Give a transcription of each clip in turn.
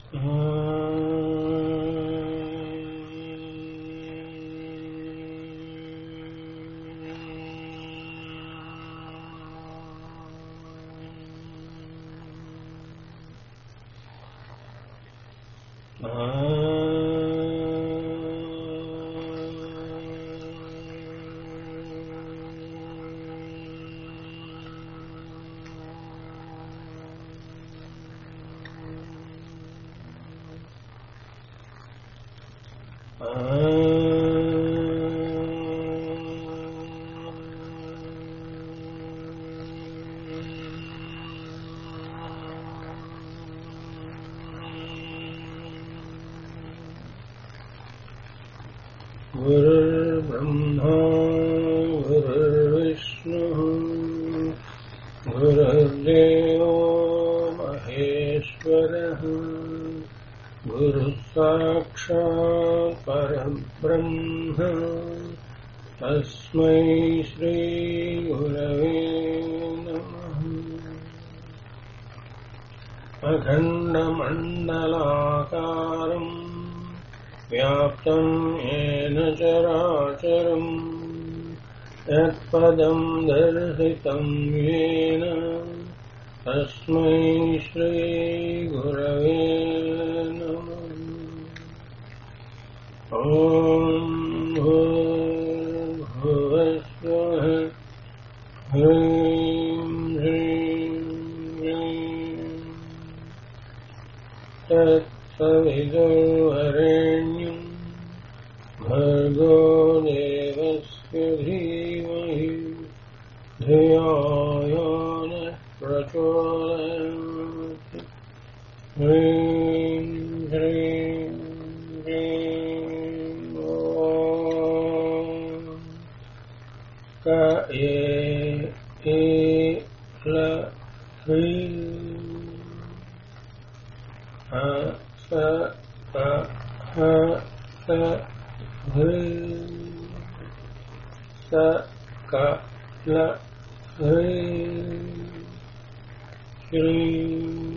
गुरुर्ब्रह्मा गुरुर्विष्णुः गुरुर्देवो महेश्वरः गुरुः साक्षात् परब्रह्म तस्मै श्रीगुरवे नमः। अखण्डमण्डलाकारम् व्याप्तम् येन चराचरम् यत्पदम् दर्शितम् येन तस्मै श्रीगुरवे नमः। ॐ भूर्भुवस्सुवः ह्रीं ह्रीं ह्रीं तत्सवितुर्वरेण्यम् भर्गो देवस्य धीमहि धियो यो नः प्रचोदयात्। ह्रीं ह्रीं ह्रीं ॐ क ये ल ह्रीं ह स क ह स ह्रीं स क ल ह्रीं ह्रीं।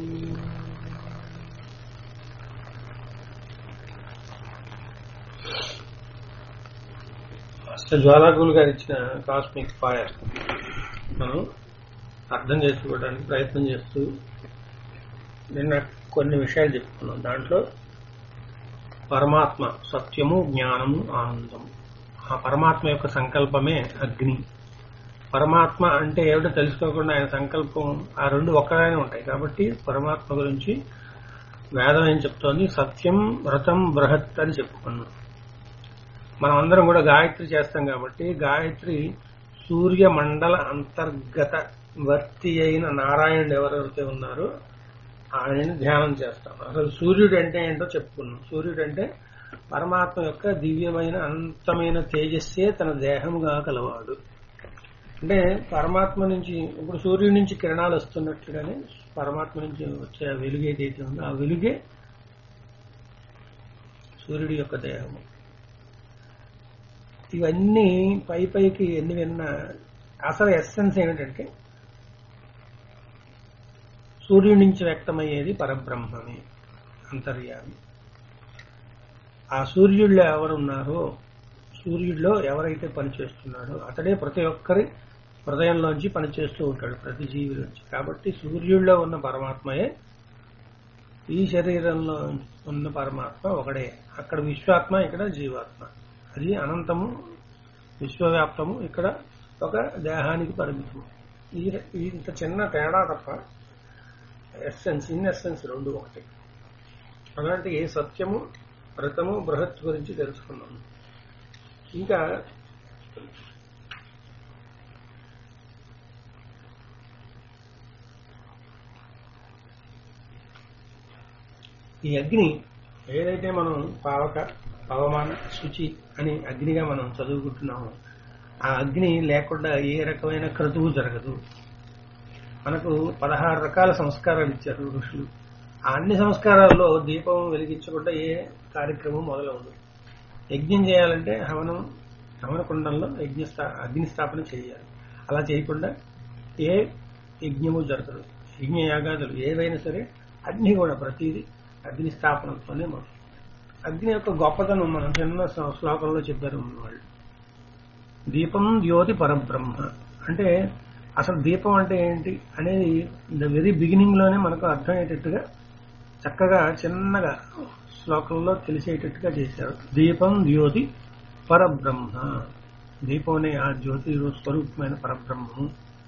జ్వాలాకులు గారు ఇచ్చిన కాస్మిక్ ఫైర్ మనం అర్థం చేసుకోవడానికి ప్రయత్నం చేస్తూ నిన్న కొన్ని విషయాలు చెప్పుకున్నాం. దాంట్లో పరమాత్మ సత్యము, జ్ఞానము, ఆనందము. ఆ పరమాత్మ యొక్క సంకల్పమే అగ్ని. పరమాత్మ అంటే ఏమిటో తెలుసుకోకుండా ఆయన సంకల్పం ఆ రెండు ఒక్కగానే ఉంటాయి. కాబట్టి పరమాత్మ గురించి వేదం ఏం చెప్తోంది? సత్యం, వ్రతం, బృహత్ అని చెప్పుకున్నాం. మనం అందరం కూడా గాయత్రి చేస్తాం కాబట్టి గాయత్రి సూర్యమండల అంతర్గత వర్తి అయిన నారాయణుడు ఎవరైతే ఉన్నారో ఆయనని ధ్యానం చేస్తాం. అసలు సూర్యుడు అంటే ఏంటో చెప్పుకున్నాం. సూర్యుడు అంటే పరమాత్మ యొక్క దివ్యమైన అనంతమైన తేజస్సే తన దేహముగా కలవాడు. అంటే పరమాత్మ నుంచి ఇప్పుడు సూర్యుడి నుంచి కిరణాలు వస్తున్నట్లుగానే పరమాత్మ నుంచి వచ్చే వెలుగు ఏదైతే ఉందో ఆ వెలుగే సూర్యుడి యొక్క దేహము. ఇవన్నీ పైకి ఎన్ని విన్నా అసలు ఎస్సెన్స్ ఏమిటంటే సూర్యుడి నుంచి వ్యక్తమయ్యేది పరబ్రహ్మమే, అంతర్యామి. ఆ సూర్యుడిలో ఎవరున్నారో, సూర్యుడిలో ఎవరైతే పనిచేస్తున్నాడో అతడే ప్రతి ఒక్కరి హృదయంలోంచి పనిచేస్తూ ఉంటాడు, ప్రతి జీవిలోంచి. కాబట్టి సూర్యుడిలో ఉన్న పరమాత్మయే ఈ శరీరంలో ఉన్న పరమాత్మ ఒకడే. అక్కడ విశ్వాత్మ, ఇక్కడ జీవాత్మ. అది అనంతము, విశ్వవ్యాప్తము, ఇక్కడ ఒక దేహానికి పరిమితము. ఇంత చిన్న తేడా తప్ప ఎస్సెన్స్, ఇన్ ఎస్సెన్స్ రెండు ఒకటి. అలాంటి ఏ సత్యము, వ్రతము, బృహత్ గురించి తెలుసుకున్నాము. ఇంకా ఈ అగ్ని ఏదైతే మనం పావక, పవమాన, శుచి అని అగ్నిగా మనం చదువుకుంటున్నామో ఆ అగ్ని లేకుండా ఏ రకమైన క్రతువు జరగదు. మనకు 16 రకాల సంస్కారాలు ఇచ్చారు ఋషులు. ఆ అన్ని సంస్కారాల్లో దీపం వెలిగించకుండా ఏ కార్యక్రమం మొదలవదు. యజ్ఞం చేయాలంటే హవనకుండంలో అగ్ని స్థాపన చేయాలి. అలా చేయకుండా ఏ యజ్ఞము జరగదు. యజ్ఞ యాగాదులు ఏవైనా సరే అన్ని కూడా ప్రతిదీ అగ్ని స్థాపనతోనే మొదలు. అగ్ని యొక్క గొప్పతనం మనం చిన్న శ్లోకంలో చెప్పారు వాళ్ళు. దీపం జ్యోతి పరబ్రహ్మ అంటే అసలు దీపం అంటే ఏంటి అనేది ద వెరీ బిగినింగ్ లోనే మనకు అర్థమయ్యేటట్టుగా చక్కగా చిన్నగా శ్లోకంలో తెలిసేటట్టుగా చేశారు. దీపం జ్యోతి పరబ్రహ్మ. దీపం అనే ఆ జ్యోతి స్వరూపమైన పరబ్రహ్మము.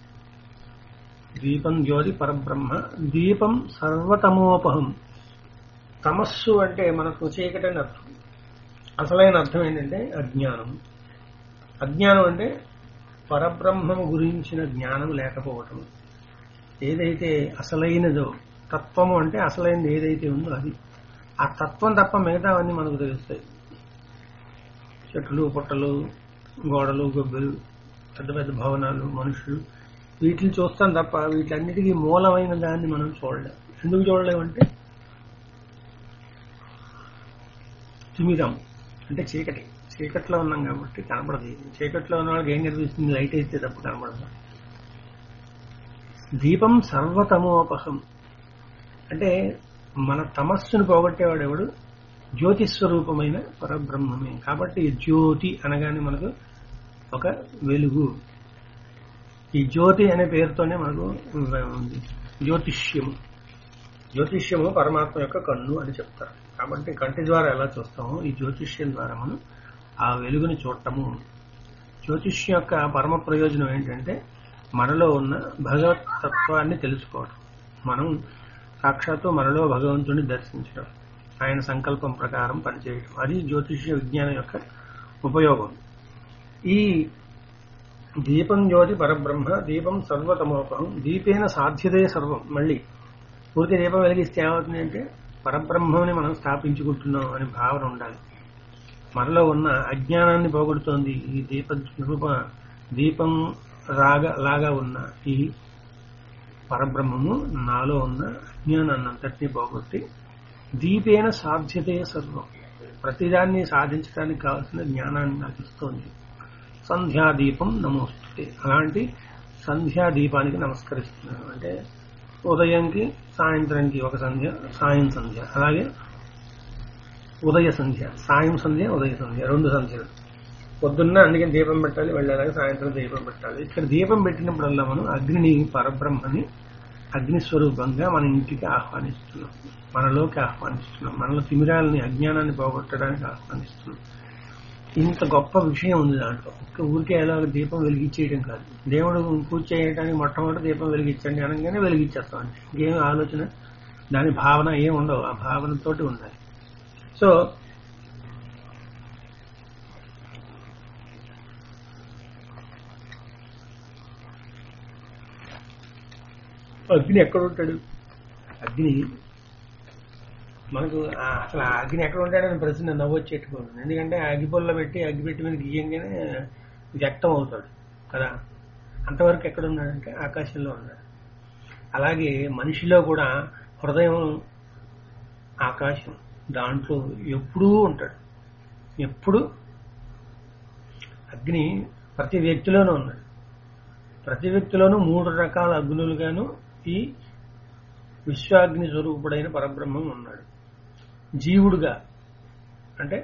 దీపం జ్యోతి పరబ్రహ్మ. దీపం సర్వతమోపహం. తమస్సు అంటే మనకు చీకటి అని అర్థం. అసలైన అర్థం ఏంటంటే అజ్ఞానం. అజ్ఞానం అంటే పరబ్రహ్మము గురించిన జ్ఞానం లేకపోవటం. ఏదైతే అసలైనదో తత్వము అంటే అసలైనది ఏదైతే ఉందో అది. ఆ తత్వం తప్ప మిగతావన్నీ మనకు తెలుస్తాయి. చెట్లు పుట్టలు గోడలు గొబ్బెలు పెద్ద పెద్ద భవనాలు మనుషులు వీటిని చూస్తాం తప్ప వీటన్నిటికీ మూలమైన దాన్ని మనం చూడలేం. ఎందుకు చూడలేమంటే తిమిరం అంటే చీకటి. చీకట్లో ఉన్నాం కాబట్టి కనపడదు. చీకట్లో ఉన్న వాళ్ళకి ఏం కనిపిస్తుంది? లైట్ అయితే తప్ప కనపడదు. దీపం సర్వతమోపహం అంటే మన తమస్సును పోగొట్టేవాడు ఎవడు? జ్యోతిస్వరూపమైన పరబ్రహ్మమే. కాబట్టి జ్యోతి అనగానే మనకు ఒక వెలుగు. ఈ జ్యోతి అనే పేరుతోనే మనకు ఉంది జ్యోతిష్యము. జ్యోతిష్యము పరమాత్మ యొక్క కన్ను అని చెప్తారు. కాబట్టి కంటి ద్వారా ఎలా చూస్తామో ఈ జ్యోతిష్యం ద్వారా మనం ఆ వెలుగుని చూడటము. జ్యోతిష్యం యొక్క పరమ ప్రయోజనం ఏంటంటే మనలో ఉన్న భగవత్ తత్వాన్ని తెలుసుకోవడం. మనం సాక్షాత్తు మనలో భగవంతుని దర్శించడం, ఆయన సంకల్పం ప్రకారం పనిచేయడం. అది జ్యోతిష్య విజ్ఞానం యొక్క ఉపయోగం. ఈ దీపం జ్యోతి పరబ్రహ్మ. దీపం సర్వతమోపహం. దీపేన సాధ్యతే సర్వం. మళ్ళీ పూర్తి దీపం వెలిగిస్తే ఏమవుతుంది అంటే పరబ్రహ్మని మనం స్థాపించుకుంటున్నాం అనే భావన ఉండాలి. మనలో ఉన్న అజ్ఞానాన్ని పోగొడుతోంది ఈ దీపం లాగా ఉన్న ఈ పరబ్రహ్మము నాలో ఉన్న అజ్ఞానాన్ని అంతటినీ పోగొట్టి దీపేన సాధ్యతే సర్వం. ప్రతిదాన్ని సాధించడానికి కావాల్సిన జ్ఞానాన్ని నాకు ఇస్తోంది. సంధ్యాదీపం నమోస్తుతే. అలాంటి సంధ్యాదీపానికి నమస్కరిస్తున్నాను. అంటే ఉదయంకి సాయంత్రంకి ఒక సంధ్య, సాయం సంధ్య, అలాగే ఉదయ సంధ్య, సాయం సంధ్య, ఉదయ సంధ్య, 2 సంధ్యలు. పొద్దున్న అందుకని దీపం పెట్టాలి, వెళ్ళాలి, సాయంత్రం దీపం పెట్టాలి. ఇక్కడ దీపం పెట్టినప్పుడల్లా మనం అగ్నిని పరబ్రహ్మని అగ్నిస్వరూపంగా మన ఇంటికి ఆహ్వానిస్తున్నాం, మనలోకి ఆహ్వానిస్తున్నాం, మనలో తిమిరాలని అజ్ఞానాన్ని పోగొట్టడానికి ఆహ్వానిస్తున్నాం. ఇంత గొప్ప విషయం ఉంది దాంట్లో. ఊరికే ఎలా దీపం వెలిగించేయడం కాదు. దేవుడు పూజ చేయడానికి మొట్టమొదటి దీపం వెలిగించండి అనగానే వెలిగించేస్తాం. అంటే ఇంకేం ఆలోచన, దాని భావన ఏం ఉండవు. ఆ భావనతోటి ఉండాలి. సో అగ్ని ఎక్కడ ఉంటాడు? అగ్ని మనకు అసలు ఆ అగ్ని ఎక్కడ ఉంటాడని ప్రశ్న నవ్వొచ్చేట్టుకోండి. ఎందుకంటే అగ్గిపొల్ల పెట్టి అగ్గిపెట్టి మీద గీయంగానే వ్యక్తం అవుతాడు కదా. అంతవరకు ఎక్కడ ఉన్నాడంటే ఆకాశంలో ఉన్నాడు. అలాగే మనిషిలో కూడా హృదయం ఆకాశం, దాంట్లో ఎప్పుడూ ఉంటాడు. ఎప్పుడు అగ్ని ప్రతి వ్యక్తిలోనూ ఉన్నాడు. ప్రతి వ్యక్తిలోనూ 3 రకాల అగ్నులుగాను ఈ విశ్వాగ్ని స్వరూపుడైన పరబ్రహ్మం ఉన్నాడు. జీవుడుగా అంటే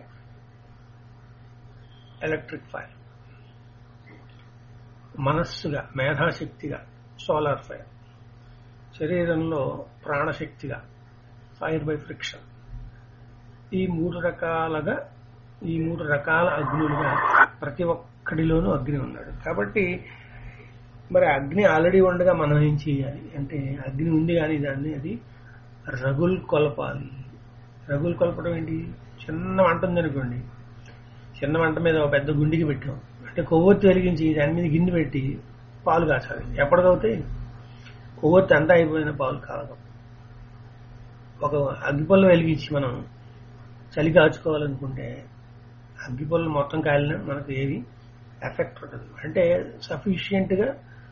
ఎలక్ట్రిక్ ఫైర్, మనస్సుగా మేధాశక్తిగా సోలార్ ఫైర్, శరీరంలో ప్రాణశక్తిగా ఫైర్ బై ఫ్రిక్షన్. ఈ 3 రకాల అగ్నులుగా ప్రతి ఒక్కడిలోనూ అగ్ని ఉన్నాడు. కాబట్టి మరి అగ్ని ఆల్రెడీ ఉండగా మనం ఏం చేయాలి అంటే అగ్ని ఉంది కానీ దాన్ని అది రగులు కొలపాలి. రగులు కొలపడం ఏంటి? చిన్న మంట ఉందనుకోండి, చిన్న మంట మీద ఒక పెద్ద గుండికి పెట్టాం అంటే కొవ్వొత్తి వెలిగించి దాని మీద గిన్నె పెట్టి పాలు కాచాలి. ఎప్పటికవుతాయి? కొవ్వొత్తి అంతా అయిపోయిన పాలు కాదు. ఒక అగ్గిపొల్ల వెలిగించి మనం చలి కాచుకోవాలనుకుంటే అగ్గిపొల్ల మొత్తం కాలినా మనకు ఏది ఎఫెక్ట్ ఉండదు. అంటే సఫిషియెంట్గా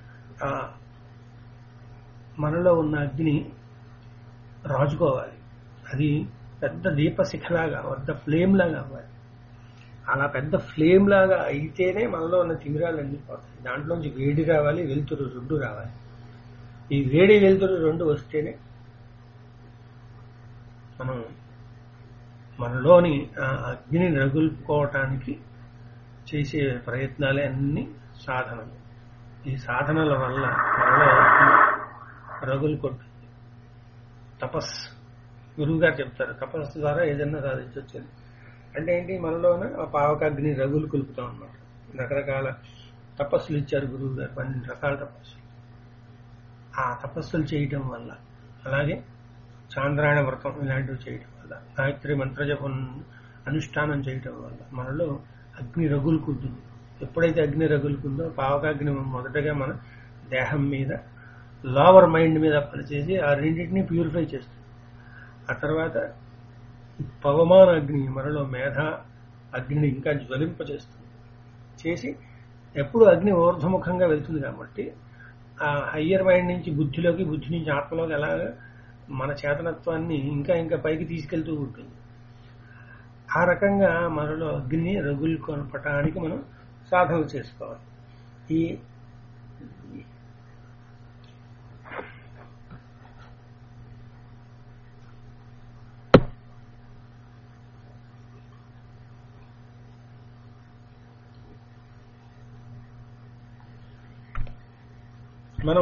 మనలో ఉన్న అగ్ని రాజుకోవాలి. అది పెద్ద దీపశిఖలాగా, పెద్ద ఫ్లేమ్ లాగా అవ్వాలి. అలా పెద్ద ఫ్లేమ్ లాగా అయితేనే మనలో ఉన్న తిమిరాలు అన్ని పోతాయి. దాంట్లోంచి వేడి రావాలి, వెలుతురు 2 రావాలి. ఈ వేడి వెలుతురు 2 వస్తేనే మనం మనలోని ఆ అగ్నిని రగులుకోవటానికి చేసే ప్రయత్నాలే అన్ని సాధనలు. ఈ సాధనల వల్ల మనలో రగులుకుంటుంది. తపస్సు గురువు గారు చెప్తారు, తపస్సు ద్వారా ఏదైనా సాధించవచ్చు. అంటే ఏంటి, మనలోనే ఆ పావకాగ్ని రగులు కొలుపుతాం అన్నమాట. రకరకాల తపస్సులు ఇచ్చారు గురువు గారు, 12 రకాల తపస్సులు. ఆ తపస్సులు చేయటం వల్ల, అలాగే చాంద్రాయణ వ్రతం ఇలాంటివి చేయటం వల్ల, గాయత్రి మంత్రజపం అనుష్ఠానం చేయటం వల్ల మనలో అగ్ని రగులుకుంటుంది. ఎప్పుడైతే అగ్ని రగులుకుందో పావకాగ్ని మొదటగా మన దేహం మీద, లోవర్ మైండ్ మీద పనిచేసి ఆ రెండింటినీ ప్యూరిఫై చేస్తుంది. ఆ తర్వాత పవమాన అగ్ని మనలో మేధ అగ్నిని ఇంకా జ్వలింపచేస్తుంది. చేసి ఎప్పుడు అగ్ని ఊర్ధ్వముఖంగా వెళ్తుంది కాబట్టి ఆ హయ్యర్ మైండ్ నుంచి బుద్ధిలోకి, బుద్ధి నుంచి ఆత్మలోకి ఎలాగ మన చేతనత్వాన్ని ఇంకా ఇంకా పైకి తీసుకెళ్తూ ఉంటుంది. ఆ రకంగా మనలో అగ్నిని రగులుకొనపటానికి మనం సాధన చేసుకోవాలి. ఈ మనం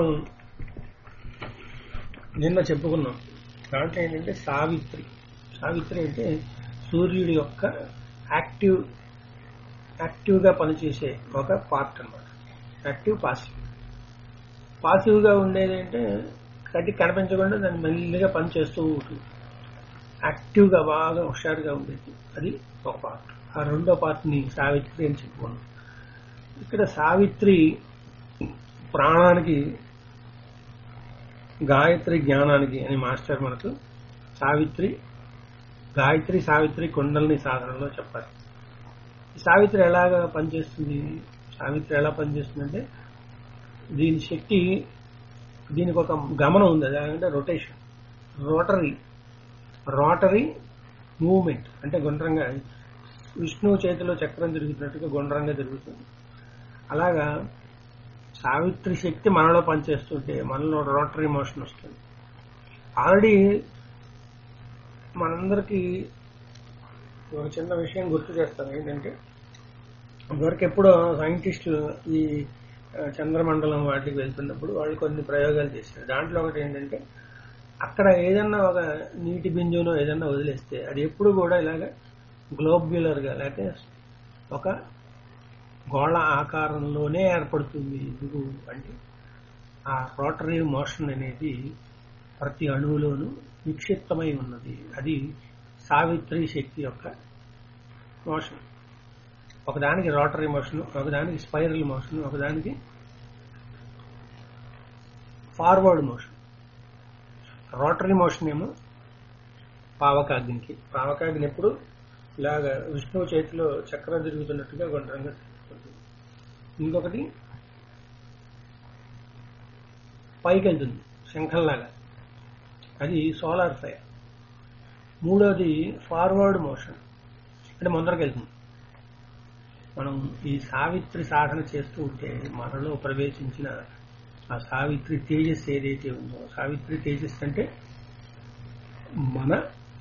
నిన్న చెప్పుకున్నాం. దాంట్లో ఏంటంటే సావిత్రి. సావిత్రి అంటే సూర్యుడి యొక్క యాక్టివ్గా పనిచేసే ఒక పార్ట్ అన్నమాట. Active, passive. పాసివ్గా ఉండేది అంటే కంటికి కనిపించకుండా దాన్ని మెల్లిగా పనిచేస్తూ ఉంటుంది. యాక్టివ్గా బాగా హుషారుగా ఉండేది అది ఒక పార్ట్. ఆ రెండో పార్ట్ని సావిత్రి అని చెప్పుకున్నాం. ఇక్కడ సావిత్రి ప్రాణానికి, గాయత్రి జ్ఞానానికి అని మాస్టర్ మనకు గాయత్రి సావిత్రి కుండలిని సాధనలో చెప్పారు. ఈ సావిత్రి ఎలాగా పనిచేస్తుంది? సావిత్రి ఎలా పనిచేస్తుందంటే దీని శక్తి, దీనికి ఒక గమనం ఉంది. అదేంటే రొటేషన్, రోటరీ మూవ్మెంట్. అంటే గుండ్రంగా విష్ణువు చేతిలో చక్రం తిరుగుతున్నట్టుగా గుండ్రంగా తిరుగుతుంది. అలాగా సావిత్రి శక్తి మనలో పనిచేస్తుంటే మనలో రోటరీ మోషన్ వస్తుంది. ఆల్రెడీ మనందరికీ ఒక చిన్న విషయం గుర్తు చేస్తాను. ఏంటంటే ఇదివరకు ఎప్పుడో సైంటిస్టులు ఈ చంద్రమండలం వాటికి వెళ్తున్నప్పుడు వాళ్ళు కొన్ని ప్రయోగాలు చేశారు. దాంట్లో ఒకటి ఏంటంటే అక్కడ ఏదన్నా ఒక నీటి బిందువునో ఏదన్నా వదిలేస్తే అది ఎప్పుడు కూడా ఇలాగ గ్లోబ్యులర్గా, లేకపోతే ఒక గోళ ఆకారంలోనే ఏర్పడుతుంది. ఎందుకు అంటే ఆ రోటరీ మోషన్ అనేది ప్రతి అణువులోనూ నిక్షిప్తమై ఉన్నది. అది సావిత్రి శక్తి యొక్క మోషన్. ఒకదానికి రోటరీ మోషన్, ఒకదానికి స్పైరల్ మోషన్, ఒకదానికి ఫార్వర్డ్ మోషన్. రోటరీ మోషన్ ఏమో పావకాగ్నికి. పావకాగ్ని ఎప్పుడు ఇలాగ విష్ణువు చేతిలో చక్రం తిరుగుతున్నట్టుగా గుండ్రంగా తిరుగుతుంది. ఇంకొకటి పైకి వెళ్తుంది శంఖంలాగా, అది సోలార్ ఫైర్. మూడోది ఫార్వర్డ్ మోషన్, అంటే ముందరకు వెళ్తుంది. మనం ఈ సావిత్రి సాధన చేస్తూ ఉంటే మనలో ప్రవేశించిన ఆ సావిత్రి తేజస్సు ఏదైతే ఉందో, సావిత్రి తేజస్సు అంటే మన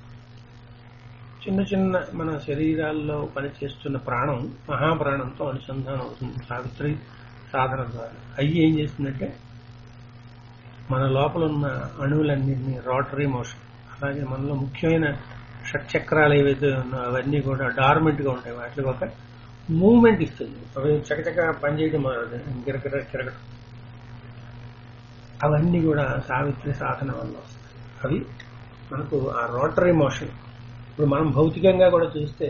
చిన్న చిన్న మన శరీరాల్లో పనిచేస్తున్న ప్రాణం మహాప్రాణంతో అనుసంధానం అవుతుంది సావిత్రి సాధన ద్వారా. అవి ఏం చేస్తుందంటే మన లోపల ఉన్న అణువులన్నింటినీ రోటరీ మోషన్, అలాగే మనలో ముఖ్యమైన షట్చక్రాలు ఏవైతే ఉన్నాయో అవన్నీ కూడా డార్మెంట్గా ఉంటాయి, వాటికి ఒక మూవ్మెంట్ ఇస్తుంది. అవి చకచక పనిచేయడం మొదలవుతుంది, గిరగడం. అవన్నీ కూడా సావిత్రి సాధన వల్ల వస్తాయి. అవి మనకు ఆ రోటరీ మోషన్. ఇప్పుడు మనం భౌతికంగా కూడా చూస్తే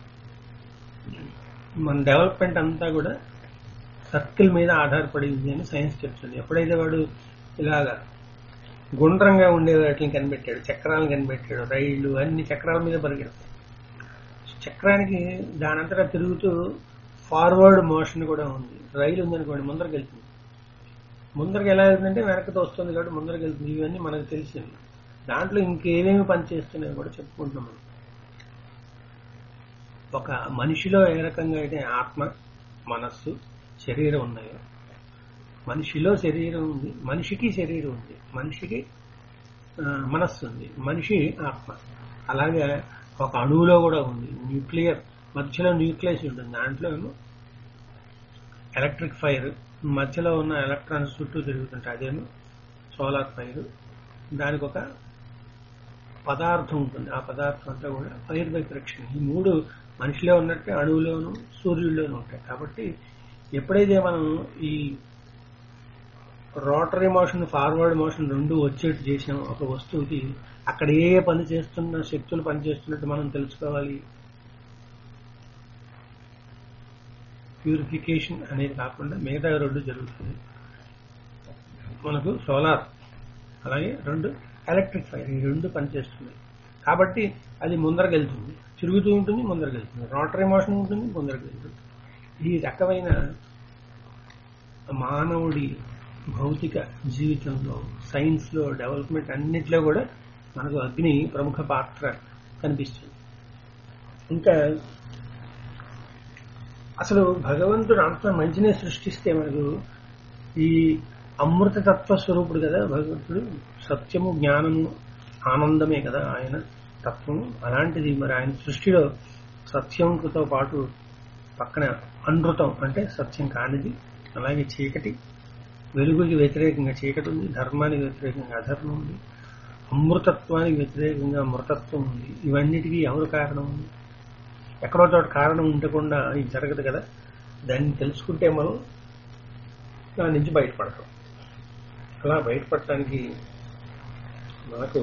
మన డెవలప్మెంట్ అంతా కూడా సర్కిల్ మీద ఆధారపడి ఉంది అని సైన్స్ చెప్తుంది. ఎప్పుడైతే వాడు ఇలాగా గుండ్రంగా ఉండే వాటిని కనిపెట్టాడు, చక్రాలను కనిపెట్టాడు, రైళ్లు అన్ని చక్రాల మీద పరిగెడతాయి. చక్రానికి దానంతటా తిరుగుతూ ఫార్వర్డ్ మోషన్ కూడా ఉంది. రైలు ఉందనుకోండి ముందరికి వెళ్తుంది. ముందరికి ఎలా వెళ్తుందంటే వెనక్కి వస్తుంది కాబట్టి ముందరికి వెళ్తుంది. ఇవన్నీ మనకు తెలిసింది. దాంట్లో ఇంకేమేమి పనిచేస్తున్నాయో కూడా చెప్పుకుంటున్నాం. మనం ఒక మనిషిలో ఏ రకంగా అయితే ఆత్మ, మనస్సు, శరీరం ఉన్నాయో, మనిషిలో శరీరం ఉంది, మనిషికి శరీరం ఉంది, మనిషికి మనస్సు ఉంది, మనిషి ఆత్మ. అలాగే ఒక అణువులో కూడా ఉంది. న్యూక్లియర్ మధ్యలో న్యూక్లియస్ ఉంటుంది, దాంట్లో ఎలక్ట్రిక్ ఫైర్, మధ్యలో ఉన్న ఎలక్ట్రాన్స్ చుట్టూ తిరుగుతుంటాయి, అదేమో సోలార్ ఫైర్. దానికి ఒక పదార్థం ఉంటుంది, ఆ పదార్థం అంతా కూడా ఫైర్ బై ఫ్రిక్షన్. ఈ మూడు మనిషిలో ఉన్నట్టే అణువులోను సూర్యుడిలోనూ ఉంటాయి. కాబట్టి ఎప్పుడైతే మనం ఈ రోటరీ మోషన్, ఫార్వర్డ్ మోషన్ రెండు వచ్చేట్టు చేసాం ఒక వస్తువుకి, అక్కడ ఏ పని చేస్తున్న శక్తులు పనిచేస్తున్నట్టు మనం తెలుసుకోవాలి. ప్యూరిఫికేషన్ అనేది కాకుండా మిగతా రెండు జరుగుతుంది. మనకు సోలార్ అలాగే రెండు ఎలక్ట్రిక్ ఫైర్, ఈ రెండు పనిచేస్తున్నాయి. కాబట్టి అది ముందరకెళ్తుంది, తిరుగుతూ ఉంటుంది, ముందరకెళ్తుంది. రోటరీ మోషన్ ఉంటుంది, ముందరకెళ్తుంది. ఈ రకమైన మానవుడి భౌతిక జీవితంలో, సైన్స్ లో, డెవలప్మెంట్ అన్నిట్లో కూడా మనకు అగ్ని ప్రముఖ పాత్ర కనిపిస్తుంది. ఇంకా అసలు భగవంతుడు అంత మంచినే సృష్టిస్తే మనకు ఈ అమృతతత్వ స్వరూపుడు కదా భగవంతుడు. సత్యము, జ్ఞానము, ఆనందమే కదా ఆయన తత్వము. అలాంటిది మరి ఆయన సృష్టిలో సత్యంతో పాటు పక్కన అనృతం అంటే సత్యం కానిది, అలాగే చీకటి, వెలుగుకి వ్యతిరేకంగా చీకటి ఉంది, ధర్మానికి వ్యతిరేకంగా అధర్మం ఉంది, అమృతత్వానికి వ్యతిరేకంగా మృతత్వం ఉంది. ఇవన్నిటికీ ఎవరు కారణం? ఎక్కడో చోట కారణం ఉండకుండా ఇది జరగదు కదా. దాన్ని తెలుసుకుంటే మనం దాని నుంచి బయటపడతాం. అలా బయటపడటానికి మనకు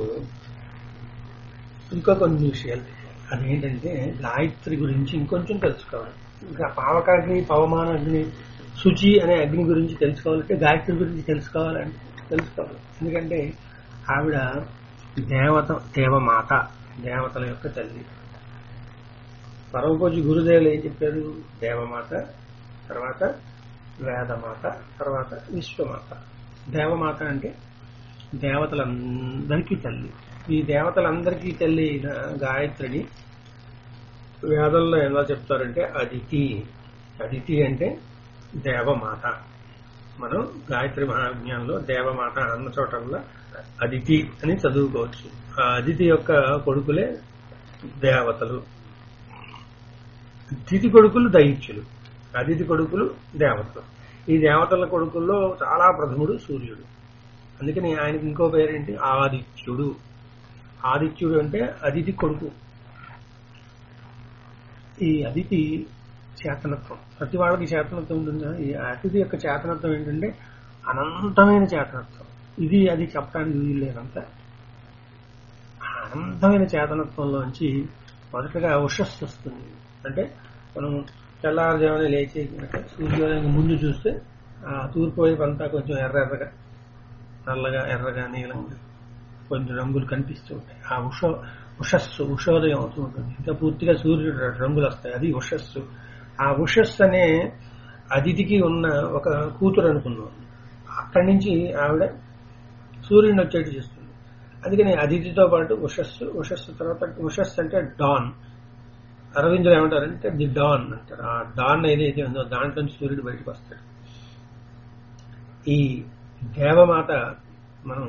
ఇంకా కొన్ని విషయాలు, అదేంటంటే గాయత్రి గురించి ఇంకొంచెం తెలుసుకోవాలి. ఇంకా పావకాగ్ని, పవమానాగ్ని, శుచి అనే అగ్ని గురించి తెలుసుకోవాలంటే గాయత్రి గురించి తెలుసుకోవాలి. ఎందుకంటే ఆవిడ దేవమాత, దేవతల యొక్క తల్లి. పరమపూజ్య గురుదేవులు ఏం చెప్పారు? దేవమాత, తర్వాత వేదమాత, తర్వాత విశ్వమాత. దేవమాత అంటే దేవతలందరికీ తల్లి. ఈ దేవతలందరికీ తల్లి అయిన గాయత్రిని వేదంలో ఎలా చెప్తారంటే అదితి. అదితి అంటే దేవమాత. మనం గాయత్రి మహాజ్ఞానంలో దేవమాత అన్న చోటల్లో అదితి అని చదువుకోవచ్చు. ఆ అదితి యొక్క కొడుకులే దేవతలు. అదితి కొడుకులు దైత్యులు, అదితి కొడుకులు దేవతలు. ఈ దేవతల కొడుకుల్లో చాలా ప్రథముడు సూర్యుడు. అందుకని ఆయనకి ఇంకో పేరేంటి? ఆదిత్యుడు. ఆదిత్యుడు అంటే అదితి కొడుకు. ఈ అదితి చేతనత్వం, ప్రతి వాళ్ళకి చేతనత్వం ఉంటుందా? ఈ అతిథి యొక్క చేతనత్వం ఏంటంటే అనంతమైన చేతనత్వం. ఇది అది చెప్పడానికి వీల్లేనంత అనంతమైన చేతనత్వంలోంచి మొదటగా ఉషస్సు వస్తుంది. అంటే మనం తెల్లారుజామున లేచి సూర్యోదయానికి ముందు చూస్తే ఆ తూర్పు వైపు అంతా కొంచెం ఎర్రగా, నల్లగా, ఎర్రగా, నీలంగా కొంచెం రంగులు కనిపిస్తూ ఉంటాయి. ఆ ఉషస్సు ఉషోదయం అవుతూ ఉంటుంది. ఇంకా పూర్తిగా సూర్యుడు రంగులు వస్తాయి, అది ఉషస్సు. ఆ ఉషస్సు అనే అదితికి ఉన్న ఒక కూతురు అనుకున్నాం. అక్కడి నుంచి ఆవిడ సూర్యుడిని వచ్చేట్టు చేస్తుంది. అందుకని అదితితో పాటు ఉషస్సు తర్వాత ఉషస్సు అంటే డాన్. అరవిందులు ఏమంటారంటే ది డాన్ అంటారు. ఆ డాన్ ఏదైతే ఉందో దాంట్లో సూర్యుడు బయటకు వస్తాడు. ఈ దేవమాత, మనం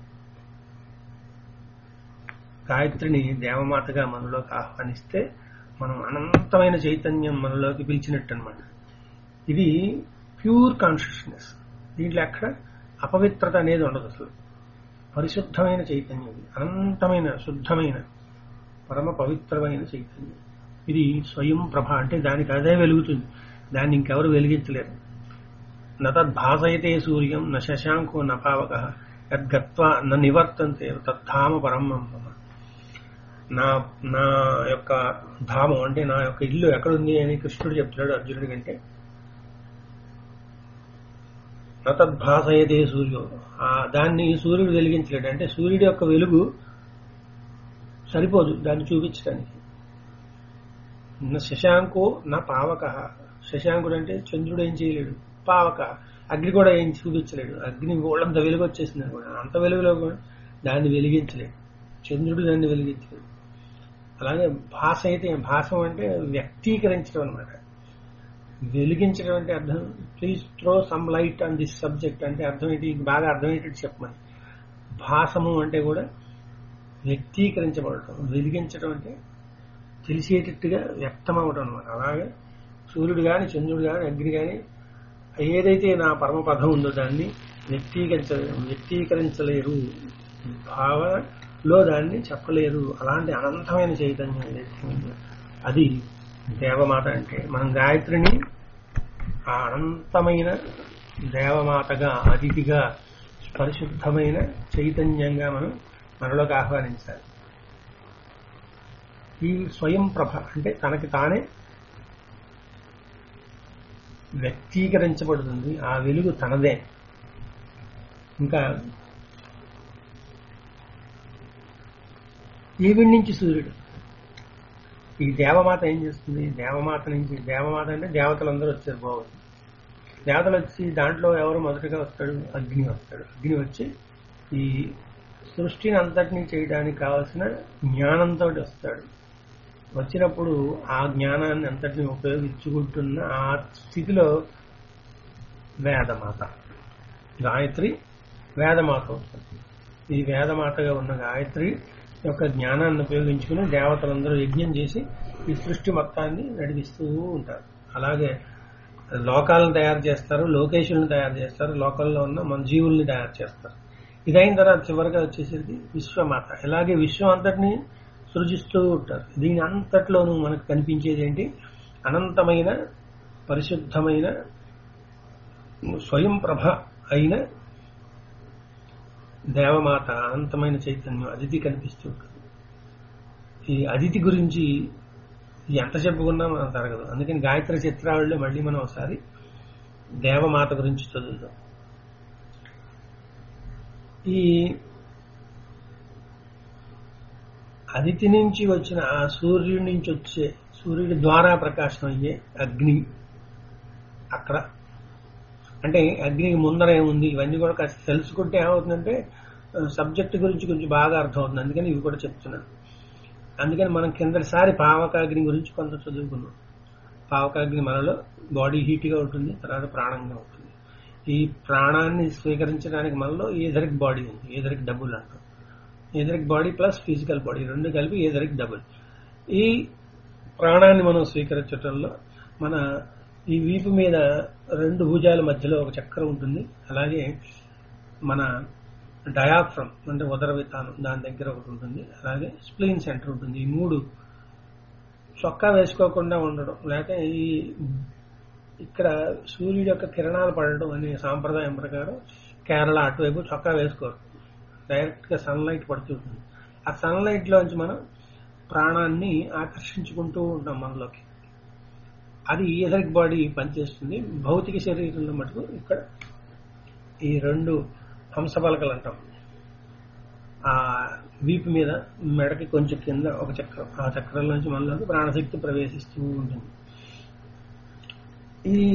గాయత్రిని దేవమాతగా మనలోకి ఆహ్వానిస్తే మనం అనంతమైన చైతన్యం మనలోకి పిలిచినట్టు అనమాట. ఇది ప్యూర్ కాన్షియస్నెస్. దీంట్లో ఎక్కడ అపవిత్రత అనేది ఉండదు. అసలు పరిశుద్ధమైన చైతన్యం, అనంతమైన శుద్ధమైన పరమ పవిత్రమైన చైతన్యం. ఇది స్వయం ప్రభ, అంటే దానికి అదే వెలుగుతుంది, దాన్ని ఇంకెవరు వెలిగించలేరు. నతద్భాసయతే సూర్యం న శశాంకో న పావక యద్గత్వా న నివర్తంతే తద్ధామ పరం మమ. నా యొక్క ధామం అంటే నా యొక్క ఇల్లు ఎక్కడుంది అని కృష్ణుడు చెప్తున్నాడు అర్జునుడి కంటే. నతద్భాసయతే సూర్యం, దాన్ని సూర్యుడు వెలిగించలేడు. అంటే సూర్యుడి యొక్క వెలుగు సరిపోదు దాన్ని చూపించడానికి. న శశాంకో నా పావక, శశాంకుడు అంటే చంద్రుడు ఏం చేయలేడు, పావక అగ్ని కూడా ఏం చూపించలేడు. అగ్ని ఓళ్ళంత వెలుగు వచ్చేసింది కూడా, అంత వెలుగులో కూడా దాన్ని వెలిగించలేడు, చంద్రుడు దాన్ని వెలిగించలేడు. అలాగే భాష అయితే, భాషం అంటే వ్యక్తీకరించడం అనమాట. వెలిగించడం అంటే అర్థం, please throw some light on this subject అంటే అర్థం ఏంటి, బాగా అర్థమయ్యేటట్టు చెప్పమని. భాసము అంటే కూడా వ్యక్తీకరించబడటం. వెలిగించడం అంటే తెలిసేటట్టుగా వ్యక్తం అవ్వడం అనమాట. అలాగే సూర్యుడు కానీ, చంద్రుడు కానీ, అగ్ని కానీ ఏదైతే నా పరమపదం ఉందో దాన్ని వ్యక్తీకరించలేరు, భావనలో దాన్ని చెప్పలేరు. అలాంటి అనంతమైన చైతన్యం ఏదైతే ఉందో అది దేవమాత. అంటే మనం గాయత్రిని ఆ అనంతమైన దేవమాతగా, అతిథిగా, పరిశుద్ధమైన చైతన్యంగా మనం మనలోకి ఆహ్వానించాలి. ఈ స్వయం ప్రభ అంటే తనకి తానే వ్యక్తీకరించబడుతుంది. ఆ వెలుగు తనదే. ఇంకా ఈవిడి నుంచి సూర్యుడు. ఈ దేవమాత ఏం చేస్తుంది? దేవమాత అంటే దేవతలందరూ వచ్చారు. బాగుంది. దేవతలు వచ్చి దాంట్లో ఎవరు మొదటిగా వస్తాడు? అగ్ని వస్తాడు. అగ్ని వచ్చి ఈ సృష్టిని అంతటినీ చేయడానికి కావలసిన జ్ఞానంతో వస్తాడు. వచ్చినప్పుడు ఆ జ్ఞానాన్ని అంతటినీ ఉపయోగించుకుంటున్న ఆ స్థితిలో వేదమాత, గాయత్రి వేదమాత అవుతుంది. ఈ వేదమాతగా ఉన్న గాయత్రి యొక్క జ్ఞానాన్ని ఉపయోగించుకుని దేవతలందరూ యజ్ఞం చేసి ఈ సృష్టి మొత్తాన్ని నడిపిస్తూ ఉంటారు. అలాగే లోకాలను తయారు చేస్తారు, లోకేశులను తయారు చేస్తారు, లోకల్లో ఉన్న మన జీవుల్ని తయారు చేస్తారు. ఇదైన తర్వాత చివరిగా వచ్చేసరికి విశ్వమాత. ఇలాగే విశ్వం అంతటినీ సృజిస్తూ ఉంటారు. దీని అంతట్లోనూ మనకు కనిపించేది ఏంటి? అనంతమైన పరిశుద్ధమైన స్వయం ప్రభ అయిన దేవమాత, అనంతమైన చైతన్యం అదితి కనిపిస్తూ ఉంటుంది. ఈ అదితి గురించి ఎంత చెప్పుకున్నా మనం తరగదు. అందుకని గాయత్రి చిత్రావళిలో మళ్ళీ మనం ఒకసారి దేవమాత గురించి చదువుతాం. ఈ అదితి నుంచి వచ్చిన ఆ సూర్యుడి నుంచి వచ్చే, సూర్యుడి ద్వారా ప్రకాశం అయ్యే అగ్ని అక్కడ. అంటే అగ్నికి ముందర ఏముంది ఇవన్నీ కూడా కాస్త తెలుసుకుంటే ఏమవుతుందంటే సబ్జెక్ట్ గురించి కొంచెం బాగా అర్థమవుతుంది. అందుకని ఇవి కూడా చెప్తున్నాను. అందుకని మనం కిందటిసారి పావకాగ్ని గురించి కొంత చదువుకున్నాం. పావకాగ్ని మనలో బాడీ హీట్గా ఉంటుంది, తర్వాత ప్రాణంగా ఉంటుంది. ఈ ప్రాణాన్ని స్వీకరించడానికి మనలో ఏథరిక్ బాడీ ఉంది, ఏథరిక్ డబుల్ అంటాం. Etheric body plus physical body రెండు కలిపి ఏథరిక్ డబుల్. ఈ ప్రాణాన్ని మనం స్వీకరించడంలో మన ఈ వీపు మీద రెండు భుజాల మధ్యలో ఒక చక్రం ఉంటుంది. అలాగే మన డయాఫ్రమ్ అంటే ఉదర వితానం దాని దగ్గర ఒకటి ఉంటుంది. అలాగే స్ప్లీన్ సెంటర్ ఉంటుంది. ఈ మూడు చొక్కా వేసుకోకుండా ఉండడం, లేకపోతే ఈ ఇక్కడ సూర్యుడి యొక్క కిరణాలు పడడం అనే సాంప్రదాయం ప్రకారం కేరళ అటువైపు చొక్కా వేసుకోరు. డైరెక్ట్ గా సన్లైట్ పడుతుంటుంది. ఆ సన్లైట్ లోంచి మనం ప్రాణాన్ని ఆకర్షించుకుంటూ ఉంటాం మనలోకి. అది ఏథరిక్ బాడీ పనిచేస్తుంది. భౌతిక శరీరంలో మటుకు ఇక్కడ ఈ రెండు హంసపలకలు అంటాం. ఆ వీపు మీద మెడకి కొంచెం కింద ఒక చక్రం, ఆ చక్రంలోంచి మనలోకి ప్రాణశక్తి ప్రవేశిస్తూ ఉంటుంది. ఈ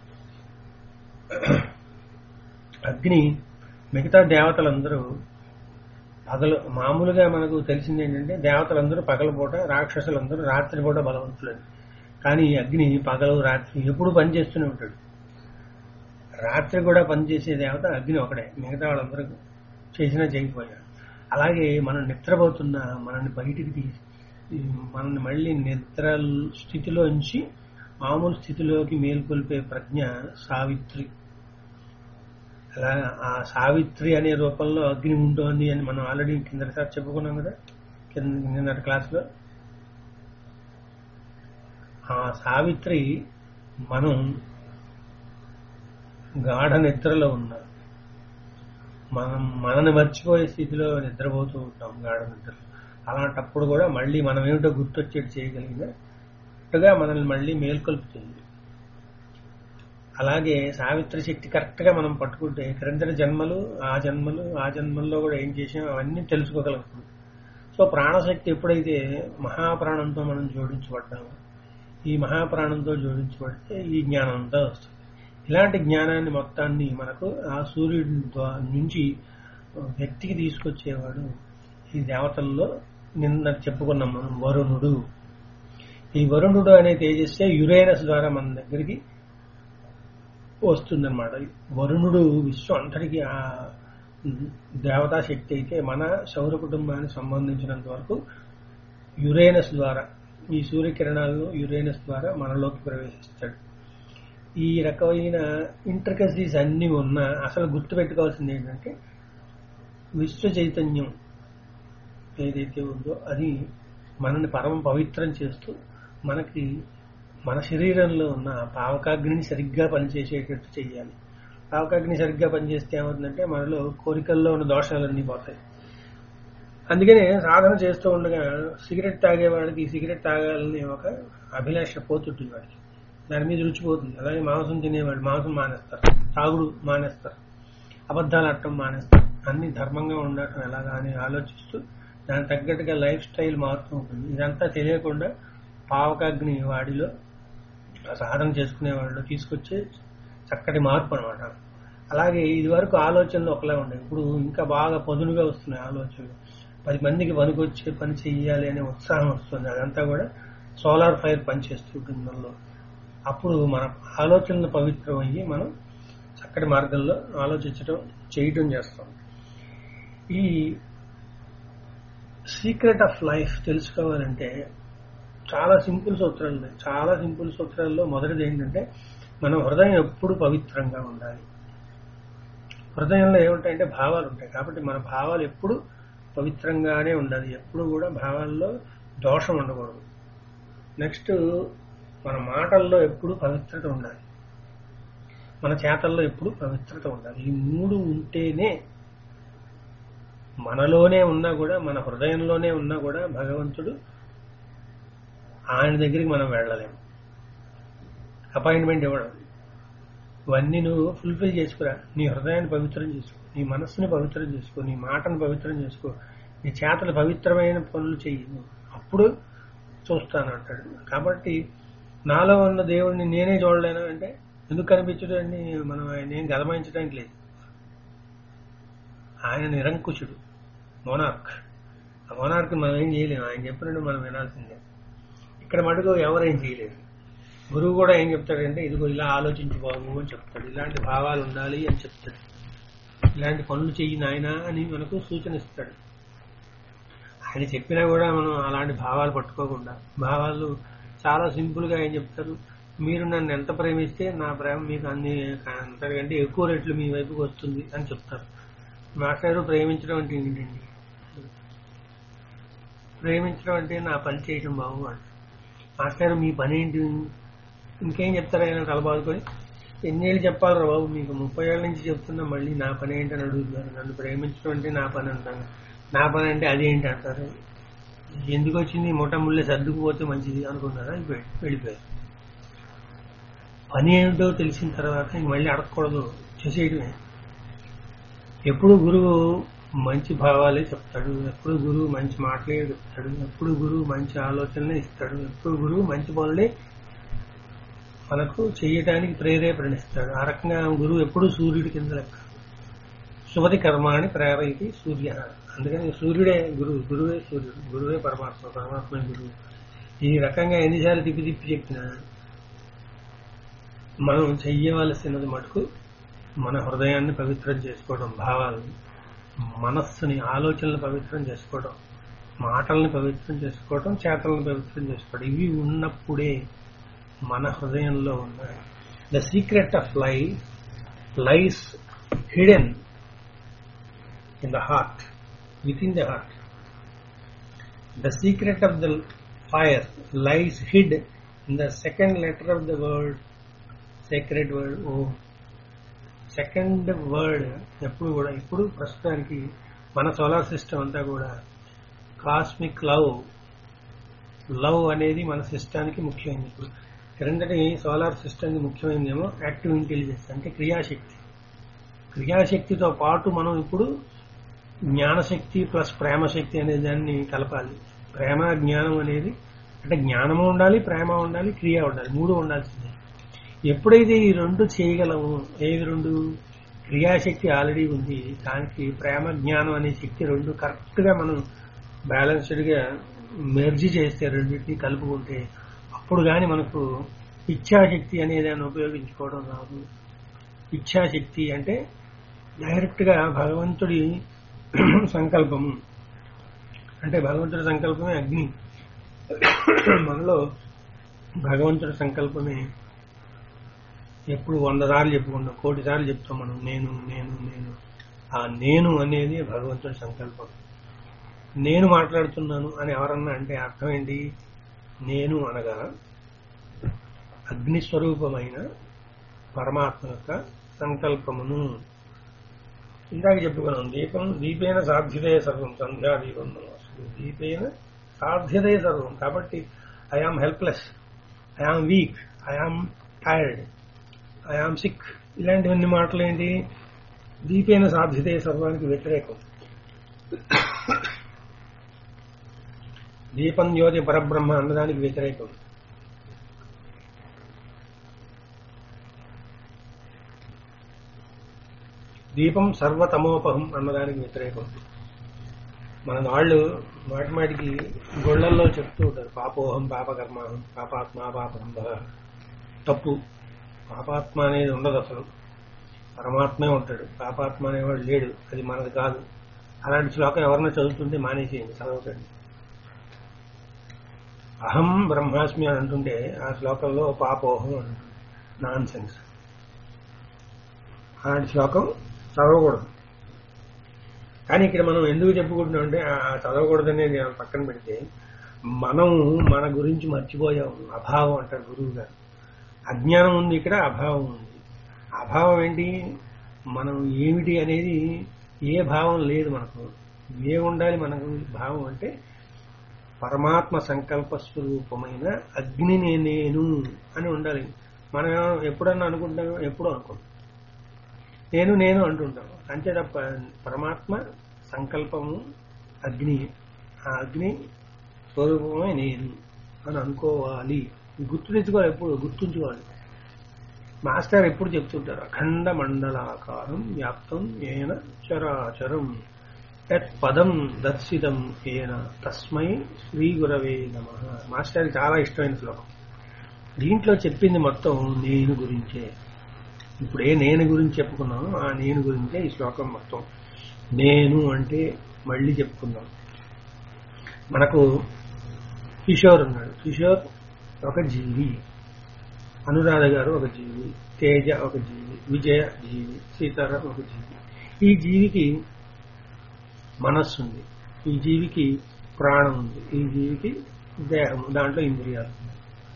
అగ్ని మిగతా దేవతలందరూ పగలు, మామూలుగా మనకు తెలిసింది ఏంటంటే దేవతలందరూ పగలపూట, రాక్షసులందరూ రాత్రిపూట బలవంతులని. కానీ అగ్ని పగలు రాత్రి ఎప్పుడు పనిచేస్తూనే ఉంటాడు. రాత్రి కూడా పనిచేసే దేవత అగ్ని ఒకడే, మిగతా వాళ్ళందరూ చేసినా చేయకపోయాడు. అలాగే మనం నిద్రపోతున్నా మనల్ని బయటికి తీసి మనల్ని మళ్ళీ నిద్ర స్థితిలోంచి మామూలు స్థితిలోకి మేల్కొల్పే ప్రజ్ఞ సావిత్రి. అలా ఆ సావిత్రి అనే రూపంలో అగ్ని ఉంటుంది అని మనం ఆల్రెడీ కిందసారి చెప్పుకున్నాం కదా కిందటి క్లాసులో. ఆ సావిత్రి మనం గాఢ నిద్రలో ఉన్నాం. మనని మర్చిపోయే స్థితిలో నిద్రపోతూ ఉంటాం గాఢ నిద్రలో. అలాంటప్పుడు కూడా మళ్ళీ మనం ఏమిటో గుర్తొచ్చేది చేయగలిగినట్టుగా మనల్ని మళ్ళీ మేల్కొల్పుతుంది. అలాగే సావిత్రి శక్తి కరెక్ట్ గా మనం పట్టుకుంటే క్రిందటి జన్మలు ఆ జన్మల్లో కూడా ఏం చేసాం అవన్నీ తెలుసుకోగలుగుతుంది. సో ప్రాణశక్తి ఎప్పుడైతే మహాప్రాణంతో మనం జోడించబడ్డామో, ఈ మహాప్రాణంతో జోడించబడితే ఈ జ్ఞానంతో వస్తుంది. ఇలాంటి జ్ఞానాన్ని మొత్తాన్ని మనకు ఆ సూర్యుడి నుంచి వ్యక్తికి తీసుకొచ్చేవాడు ఈ దేవతల్లో నిన్న చెప్పుకున్నాం మనం వరుణుడు. ఈ వరుణుడు అనే తేజస్సే యురేనస్ ద్వారా మన దగ్గరికి వస్తుందన్నమాట. వరుణుడు విశ్వం అంతటికి దేవతా శక్తి అయితే మన సౌర కుటుంబానికి సంబంధించినంత వరకు యురేనస్ ద్వారా, ఈ సూర్యకిరణాలను యురేనస్ ద్వారా మనలోకి ప్రవేశిస్తాడు. ఈ రకమైన ఇంట్రికసీస్ అన్ని ఉన్నా అసలు గుర్తుపెట్టుకోవాల్సింది ఏంటంటే విశ్వ చైతన్యం ఏదైతే ఉందో అది మనల్ని పరమ పవిత్రం చేస్తూ మనకి మన శరీరంలో ఉన్న పావకాగ్నిని సరిగ్గా పనిచేసేటట్టు చేయాలి. పావకాగ్ని సరిగ్గా పనిచేస్తే ఏమవుతుందంటే మనలో కోరికల్లో ఉన్న దోషాలన్నీ పోతాయి. అందుకనే సాధన చేస్తూ ఉండగా సిగరెట్ తాగేవాడికి సిగరెట్ తాగాలని ఒక అభిలాష పోతుంటుంది, వాడికి దాని మీద రుచిపోతుంది. అలాగే మాంసం తినేవాడు మాంసం మానేస్తారు, తాగుడు మానేస్తారు, అబద్ధాలు ఆడటం మానేస్తారు. అన్ని ధర్మంగా ఉండటం ఎలాగా అని ఆలోచిస్తూ దానికి తగ్గట్టుగా లైఫ్ స్టైల్ మారుతూ ఉంటుంది. ఇదంతా తెలియకుండా పావకాగ్ని వాడిలో సాధన చేసుకునే వాళ్ళు తీసుకొచ్చే చక్కటి మార్పు అనమాట. అలాగే ఇది వరకు ఆలోచనలు ఒకలా ఉండేవి, ఇప్పుడు ఇంకా బాగా పదునుగా వస్తున్నాయి ఆలోచనలు. 10 మందికి పనికొచ్చే పని చెయ్యాలి అనే ఉత్సాహం వస్తుంది. అదంతా కూడా సోలార్ ఫైర్ పనిచేస్తుంటుంది మనలో. అప్పుడు మన ఆలోచనలు పవిత్రం అయ్యి మనం చక్కటి మార్గంలో ఆలోచించడం చేయటం చేస్తాం. ఈ సీక్రెట్ ఆఫ్ లైఫ్ తెలుసుకోవాలంటే చాలా సింపుల్ సూత్రాలు ఉన్నాయి. చాలా సింపుల్ సూత్రాల్లో మొదటిది ఏంటంటే మన హృదయం ఎప్పుడు పవిత్రంగా ఉండాలి. హృదయంలో ఏముంటాయంటే భావాలు ఉంటాయి, కాబట్టి మన భావాలు ఎప్పుడు పవిత్రంగానే ఉండాలి. ఎప్పుడు కూడా భావాల్లో దోషం ఉండకూడదు. నెక్స్ట్ మన మాటల్లో ఎప్పుడు పవిత్రత ఉండాలి, మన చేతల్లో ఎప్పుడు పవిత్రత ఉండాలి. ఈ 3 ఉంటేనే మనలోనే ఉన్నా కూడా, మన హృదయంలోనే ఉన్నా కూడా భగవంతుడు ఆయన దగ్గరికి మనం వెళ్ళలేము. అపాయింట్మెంట్ ఇవ్వడం, ఇవన్నీ నువ్వు ఫుల్ఫిల్ చేసుకురా. నీ హృదయాన్ని పవిత్రం చేసుకో, నీ మనస్సుని పవిత్రం చేసుకో, నీ మాటను పవిత్రం చేసుకో, నీ చేతలు పవిత్రమైన పనులు చెయ్యి, అప్పుడు చూస్తాను అంటాడు. కాబట్టి నాలో ఉన్న దేవుడిని నేనే చూడలేను అంటే ఎందుకు కనిపించడండి? మనం ఆయన ఏం గదమాయించడానికి లేదు. ఆయన నిరంకుశుడు, మోనార్క్. ఆ మోనార్క్ మనం ఏం చేయలేము, ఆయన చెప్పినట్టు మనం వినాల్సిందే. ఇక్కడ మటుకు ఎవరేం చేయలేదు. గురువు కూడా ఏం చెప్తాడంటే ఇదిగో ఇలా ఆలోచించు బాబు అని చెప్తాడు, ఇలాంటి భావాలు ఉండాలి అని చెప్తాడు, ఇలాంటి పనులు చెయ్యి నాయనా అని మనకు సూచన ఇస్తాడు. ఆయన చెప్పినా కూడా మనం అలాంటి భావాలు పట్టుకోకుండా, భావాలు చాలా సింపుల్ గా ఏం చెప్తారు, మీరు నన్ను ఎంత ప్రేమిస్తే నా ప్రేమ మీకు అంతకంటే ఎక్కువ రెట్లు మీ వైపుకి వస్తుంది అని చెప్తారు. మాస్టారు ప్రేమించడం అంటే ఏంటండి? ప్రేమించడం అంటే నా పని చేయటం బాబు అంట. మాస్టారు మీ పని ఏంటి? ఇంకేం చెప్తారు ఆయన తలబాదుకొని? ఎన్నేళ్ళు చెప్పాలరా బాబు మీకు, 30 ఏళ్ల నుంచి చెప్తున్నా మళ్ళీ నా పని ఏంటని అడుగుతున్నారు. నన్ను ప్రేమించడం అంటే నా పని అంటాను, నా పని అంటే అది ఏంటి అంటారు. ఎందుకు వచ్చింది మొట్ట ముళ్ళే సర్దుకుపోతే మంచిది అనుకున్నారా? వెళ్ళిపోయారు. పని ఏమిటో తెలిసిన తర్వాత ఇంక మళ్ళీ అడగకూడదు, చేసేయడమే. ఎప్పుడు గురువు మంచి భావాలే చెప్తాడు, ఎప్పుడు గురువు మంచి మాటలే చెప్తాడు, ఎప్పుడు గురువు మంచి ఆలోచనలే ఇస్తాడు, ఎప్పుడు గురువు మంచి పనులే మనకు చేయటానికి ప్రేరేపణిస్తాడు. ఆ రకంగా గురువు ఎప్పుడు సూర్యుడి కింద లెక్క. శుభది కర్మాణి ప్రేరయతి సూర్య. అందుకని సూర్యుడే గురువు, గురువే సూర్యుడు, గురువే పరమాత్మ, పరమాత్మే గురువు. ఈ రకంగా ఎన్నిసార్లు తిప్పి తిప్పి చెప్పినా మనం చెయ్యవలసినది మటుకు మన హృదయాన్ని పవిత్రం చేసుకోవడం, భావాలను, మనస్సుని, ఆలోచనలు పవిత్రం చేసుకోవడం, మాటల్ని పవిత్రం చేసుకోవడం, చేతలను పవిత్రం చేసుకోవడం. ఇవి ఉన్నప్పుడే మన హృదయంలో ఉన్నాయి. The secret of life lies hidden in the heart, within the heart. The secret of the fire lies hid in the second letter of the word, sacred word Om. Second word ఎప్పుడు కూడా, ఇప్పుడు ప్రస్తుతానికి మన solar system అంతా కూడా cosmic love అనేది మన సిస్టానికి ముఖ్యమైనది. ఇప్పుడు క్రిందటి సోలార్ సిస్టమ్కి ముఖ్యమైనదేమో యాక్టివ్ ఇంటెలిజెన్స్ అంటే క్రియాశక్తి. క్రియాశక్తితో పాటు మనం ఇప్పుడు జ్ఞానశక్తి ప్లస్ ప్రేమశక్తి అనే దాన్ని కలపాలి. ప్రేమ జ్ఞానం అనేది అంటే జ్ఞానము ఉండాలి, ప్రేమ ఉండాలి, క్రియ ఉండాలి, 3 ఉండాల్సిందే. ఎప్పుడైతే ఈ 2 చేయగలము, ఏవి 2? క్రియాశక్తి ఆల్రెడీ ఉంది, దానికి ప్రేమ జ్ఞానం అనే శక్తి 2 కరెక్ట్ గా మనం బ్యాలెన్స్డ్ గా మెర్జీ చేస్తే, రెండింటినీ కలుపుకుంటే అప్పుడు గాని మనకు ఇచ్ఛాశక్తి అనే దాన్ని ఉపయోగించుకోవడం రాదు. ఇచ్ఛాశక్తి అంటే డైరెక్ట్ గా భగవంతుడి సంకల్పము అంటే భగవంతుడి సంకల్పమే అగ్ని. మనలో భగవంతుడి సంకల్పమే ఎప్పుడు 100 సార్లు చెప్పుకుంటాం, 1,000,000 సార్లు చెప్తాం మనం, నేను నేను నేను. ఆ నేను అనేది భగవంతుడి సంకల్పం. నేను మాట్లాడుతున్నాను అని ఎవరన్నా అంటే అర్థం ఏంటి? నేను అనగా అగ్నిస్వరూపమైన పరమాత్మ యొక్క సంకల్పమును. ఇందాక చెప్పుకున్నాం, దీపేన సాధ్యతే సర్వం, సంధ్యా దీపం నమస్తు. దీపేన సాధ్యతే సర్వం. కాబట్టి I am helpless, I am weak, I am tired, I am sick, ఇలాంటివన్నీ మాటలు ఏంటి? దీపేన సాధ్యతే సర్వానికి వ్యతిరేకం. దీపం జ్యోతి పరబ్రహ్మ అన్నదానికి వ్యతిరేకం. దీపం సర్వతమోపహం అన్నదానికి వ్యతిరేకం. మన వాళ్ళు మాటిమాటికి గొళ్లల్లో చెప్తూ ఉంటారు, పాపోహం పాపకర్మాహం పాపాత్మ పాపంబ. తప్పు. పాపాత్మ అనేది ఉండదు, అసలు పరమాత్మే ఉంటాడు. పాపాత్మ అనేవాడు లేడు, అది మనది కాదు. అలాంటి శ్లోకం ఎవరన్నా చదువుతుంటే మానేసేయండి, చదవకండి. అహం బ్రహ్మాస్మి అని అంటుంటే ఆ శ్లోకంలో పాపోహం అంటుంది. Nonsense. అలాంటి శ్లోకం చదవకూడదు. కానీ ఇక్కడ మనం ఎందుకు చెప్పుకుంటున్నాం అంటే ఆ చదవకూడదనే పక్కన పెడితే మనం మన గురించి మర్చిపోయాం. అభావం అంటారు గురువు గారు. అజ్ఞానం ఉంది, ఇక్కడ అభావం ఉంది. అభావం ఏంటి? మనం ఏమిటి అనేది ఏ భావం లేదు మనకు. ఏ ఉండాలి మనకు భావం అంటే పరమాత్మ సంకల్ప స్వరూపమైన అగ్నిని నేను అని ఉండాలి. మనం ఎప్పుడన్నా అనుకుంటాం, ఎప్పుడో అనుకుంటాం, నేను నేను అంటుంటాం. అంతే తప్ప పరమాత్మ సంకల్పము అగ్ని, ఆ అగ్ని స్వరూపమే నేను అని అనుకోవాలి. గుర్తు తెచ్చుకోవాలి, ఎప్పుడు గుర్తుంచుకోవాలి. మాస్టర్ ఎప్పుడు చెప్తుంటారు, అఖండ మండలాకారం వ్యాప్తం ఏన చరాచరం యత్ పదం దర్శితం ఏన తస్మై శ్రీ గురవే నమః. మాస్టర్ చాలా ఇష్టమైన శ్లోకం. దీంట్లో చెప్పింది మొత్తం నేను గురించే. ఇప్పుడు ఏ నేను గురించి చెప్పుకున్నాను, ఆ నేను గురించే ఈ శ్లోకం మొత్తం. నేను అంటే మళ్ళీ చెప్పుకుందాం. మనకు కిషోర్ ఉన్నాడు. కిషోర్ ఒక జీవి, అనురాధ గారు ఒక జీవి, తేజ ఒక జీవి, విజయ జీవి, సీతారాం ఒక జీవి. ఈ జీవికి మనస్సు ఉంది, ఈ జీవికి ప్రాణం ఉంది, ఈ జీవికి దేహం, దాంట్లో ఇంద్రియాలు ఉన్నాయి,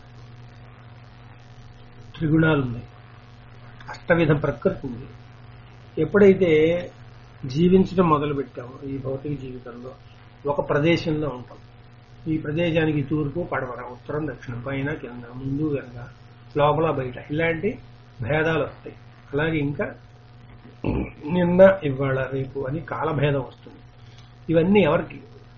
త్రిగుణాలు ఉన్నాయి, అష్టవిధ ప్రకృతి ఉంది. ఎప్పుడైతే జీవించడం మొదలు పెట్టామో ఈ భౌతిక జీవితంలో ఒక ప్రదేశంలో ఉంటాం. ఈ ప్రదేశానికి తూర్పు పడమర, ఉత్తరం దక్షిణం, పైన కింద, ముందు వెనక, లోపల బయట, ఇలాంటి భేదాలు వస్తాయి. అలాగే ఇంకా నిన్న ఇవాళ రేపు అని కాలభేదం వస్తుంది. ఇవన్నీ ఎవరికి?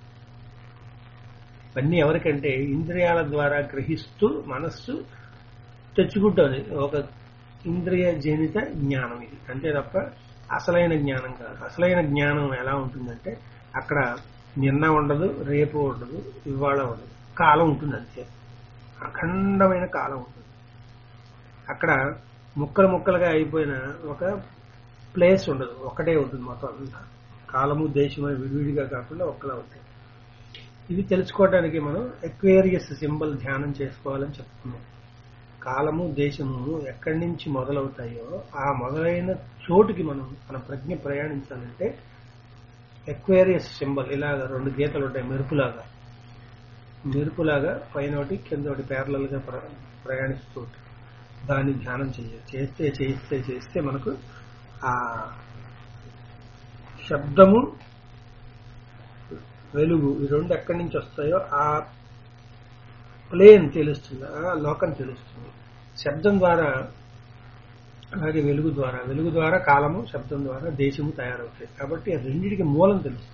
ఇవన్నీ ఎవరికంటే ఇంద్రియాల ద్వారా గ్రహిస్తూ మనస్సు తెచ్చుకుంటుంది. ఒక ఇంద్రియ జనిత జ్ఞానం ఇది, అంతే తప్ప అసలైన జ్ఞానం కాదు. అసలైన జ్ఞానం ఎలా ఉంటుందంటే అక్కడ నిన్న ఉండదు, రేపు ఉండదు, ఇవాళ ఉండదు, కాలం ఉంటుంది, అంతే. అఖండమైన కాలం ఉంటుంది. అక్కడ ముక్కలు ముక్కలుగా అయిపోయిన ఒక ప్లేస్ ఉండదు, ఒక్కటే ఉంటుంది మొత్తం అంతా. కాలము దేశము విడివిడిగా కాకుండా ఒక్కలా ఉంటాయి. ఇది తెలుసుకోవడానికి మనం ఎక్వేరియస్ సింబల్ ధ్యానం చేసుకోవాలని చెప్పుకున్నాం. కాలము దేశము ఎక్కడి నుంచి మొదలవుతాయో ఆ మొదలైన చోటుకి మన ప్రజ్ఞ ప్రయాణించాలంటే ఎక్వేరియస్ సింబల్ ఇలాగా 2 గీతలు ఉంటాయి, మెరుపులాగా పైన ఒకటి కింద ఒకటి ప్యారలల్ గా ప్రయాణిస్తూ ఉంటాయి. దాన్ని ధ్యానం చేస్తే మనకు ఆ శబ్దము వెలుగు ఈ 2 ఎక్కడి నుంచి వస్తాయో ఆ ప్లేన్ తెలుస్తుంది, ఆ లోకం తెలుస్తుంది. శబ్దం ద్వారా, అలాగే వెలుగు ద్వారా కాలము, శబ్దం ద్వారా దేశము తయారవుతాయి. కాబట్టి ఆ రెండింటికి మూలం తెలుస్తుంది.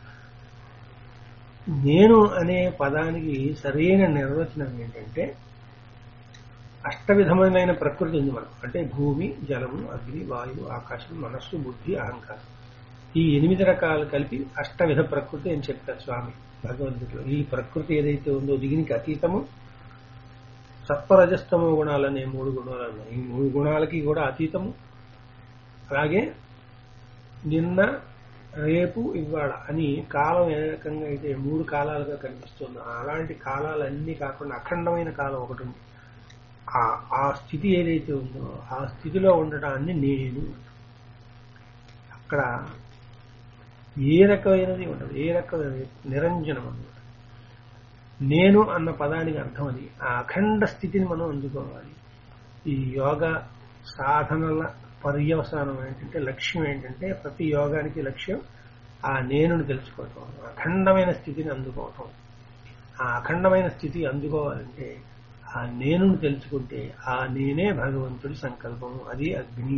నేను అనే పదానికి సరైన నిర్వచనం ఏంటంటే అష్టవిధమైన ప్రకృతి ఉంది మనకు. అంటే భూమి, జలము, అగ్ని, వాయువు, ఆకాశం, మనస్సు, బుద్ధి, అహంకారం. ఈ 8 రకాలు కలిపి అష్టవిధ ప్రకృతి అని చెప్పారు స్వామి భగవద్గీతలో. ఈ ప్రకృతి ఏదైతే ఉందో దీనికి అతీతము సత్వరజస్తమో గుణాలనే 3 గుణాలు ఉన్నాయి. ఈ 3 గుణాలకి కూడా అతీతము. అలాగే నిన్న, రేపు, ఇవాళ అని కాలం ఏ రకంగా అయితే 3 కాలాలుగా కనిపిస్తుందో అలాంటి కాలాలన్నీ కాకుండా అఖండమైన కాలం ఒకటి ఉంది. ఆ స్థితి ఏదైతే ఉందో ఆ స్థితిలో ఉండటాన్ని నేను. అక్కడ ఏ రకమైనది ఉండదు, ఏ రకమైన నిరంజనం అన్నమాట. నేను అన్న పదానికి అర్థం అది. ఆ అఖండ స్థితిని మనం అందుకోవాలి. ఈ యోగ సాధనల పర్యవసానం ఏంటంటే, లక్ష్యం ఏంటంటే, ప్రతి యోగానికి లక్ష్యం ఆ నేనుని తెలుసుకోవటం, అఖండమైన స్థితిని అందుకోవటం. ఆ అఖండమైన స్థితి అందుకోవాలంటే ఆ నేనుని తెలుసుకుంటే ఆ నేనే భగవంతుడి సంకల్పము. అది అగ్ని,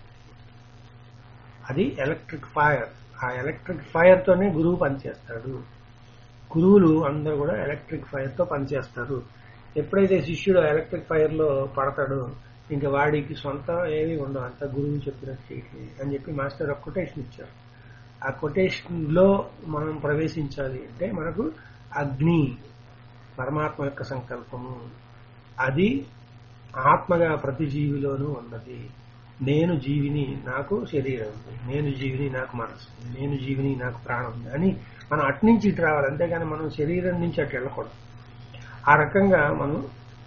అది ఎలక్ట్రిక్ ఫైర్. ఆ ఎలక్ట్రిక్ ఫైర్ తోనే గురువు పనిచేస్తాడు. గురువులు అందరూ కూడా ఎలక్ట్రిక్ ఫైర్ తో పనిచేస్తారు. ఎప్పుడైతే శిష్యుడు ఎలక్ట్రిక్ ఫైర్ లో పడతాడో ఇంకా వాడికి సొంత ఏమీ ఉండవు, అంత గురువు చెప్పినట్టు చేయట్లేదు అని చెప్పి మాస్టర్ ఒక కొటేషన్ ఇచ్చారు. ఆ కొటేషన్ లో మనం ప్రవేశించాలి అంటే మనకు అగ్ని పరమాత్మ యొక్క సంకల్పము, అది ఆత్మగా ప్రతి జీవిలోనూ ఉన్నది. నేను జీవిని, నాకు శరీరం ఉంది, నేను జీవిని, నాకు మనసు ఉంది, నేను జీవిని, నాకు ప్రాణం ఉంది అని మనం అట్నుంచి ఇటు రావాలి. అంతేగాని మనం శరీరం నుంచి అటు వెళ్ళకూడదు. ఆ రకంగా మనం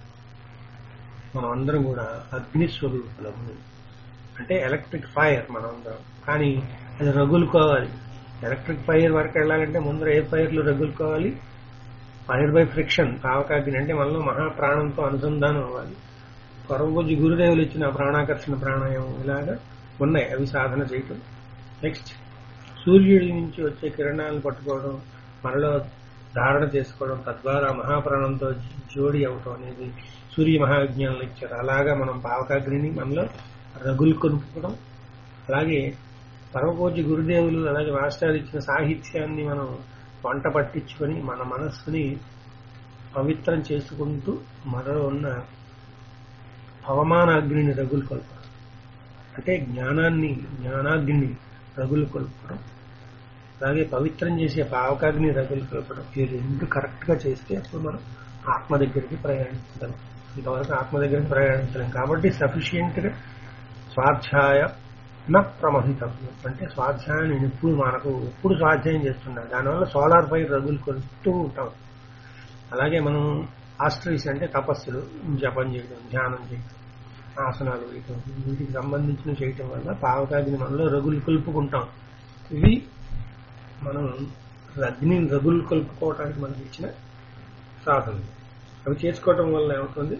అందరం కూడా అగ్ని స్వరూపులము. అంటే ఎలక్ట్రిక్ ఫైర్ మనం అందరం. కానీ అది రగులుకోవాలి. ఎలక్ట్రిక్ ఫైర్ వరకు వెళ్ళాలంటే ముందర ఏ ఫైర్లు రగులుకోవాలి? ఫైర్ బై ఫ్రిక్షన్, పావకాగ్ని. అంటే మనలో మహాప్రాణంతో అనుసంధానం అవ్వాలి. పరమపూజ్య గురుదేవులు ఇచ్చిన ప్రాణాకర్షణ ప్రాణాయామం ఇలాగా ఉన్నాయి, అవి సాధన చేయటం. నెక్స్ట్ సూర్యుడి నుంచి వచ్చే కిరణాలను పట్టుకోవడం, మనలో ధారణ చేసుకోవడం, తద్వారా మహాప్రాణంతో జోడి అవటం అనేది సూర్య మహావిజ్ఞానంలో ఇచ్చారు. అలాగా మనం పావకాగ్నిని మనలో రగులు కొనుక్కోవడం. అలాగే పరమపూజ్య గురుదేవులు అలాగే మాస్టర్ ఇచ్చిన సాహిత్యాన్ని మనం వంట పట్టించుకొని మన మనస్సుని పవిత్రం చేసుకుంటూ మనలో ఉన్న పవమానాగ్నిని రగులు కొల్పడం, అంటే జ్ఞానాగ్నిని రగులు కొల్పడం, అలాగే పవిత్రం చేసే పావకాగ్ని రగులు కొల్పడం. ఈ రెండు కరెక్ట్ గా చేస్తే అప్పుడు మనం ఆత్మ దగ్గరికి ప్రయాణించగలం. ఇంతవరకు ఆత్మ దగ్గరికి ప్రయాణించలేం కాబట్టి సఫిషియెంట్ గా స్వాధ్యాయ ప్రమహితవ్యం. అంటే స్వాధ్యాయాన్ని ఎప్పుడు స్వాధ్యాయం చేస్తున్నాం. దానివల్ల సోలార్ ఫైర్ రగులు కొలుస్తూ ఉంటాం. అలాగే మనం ఆస్ట్రీస్ అంటే తపస్సులు, జపం చేయడం, ధ్యానం చేయడం, ఆసనాలు వేయటం, వీటికి సంబంధించిన చేయటం వల్ల పావకాగ్ని మనలో రగులు కొలుపుకుంటాం. ఇవి మనం అగ్నిని రగులు కొలుపుకోవటానికి మనకి ఇచ్చిన సాధనలు. అవి చేసుకోవటం వల్ల ఏమవుతుంది,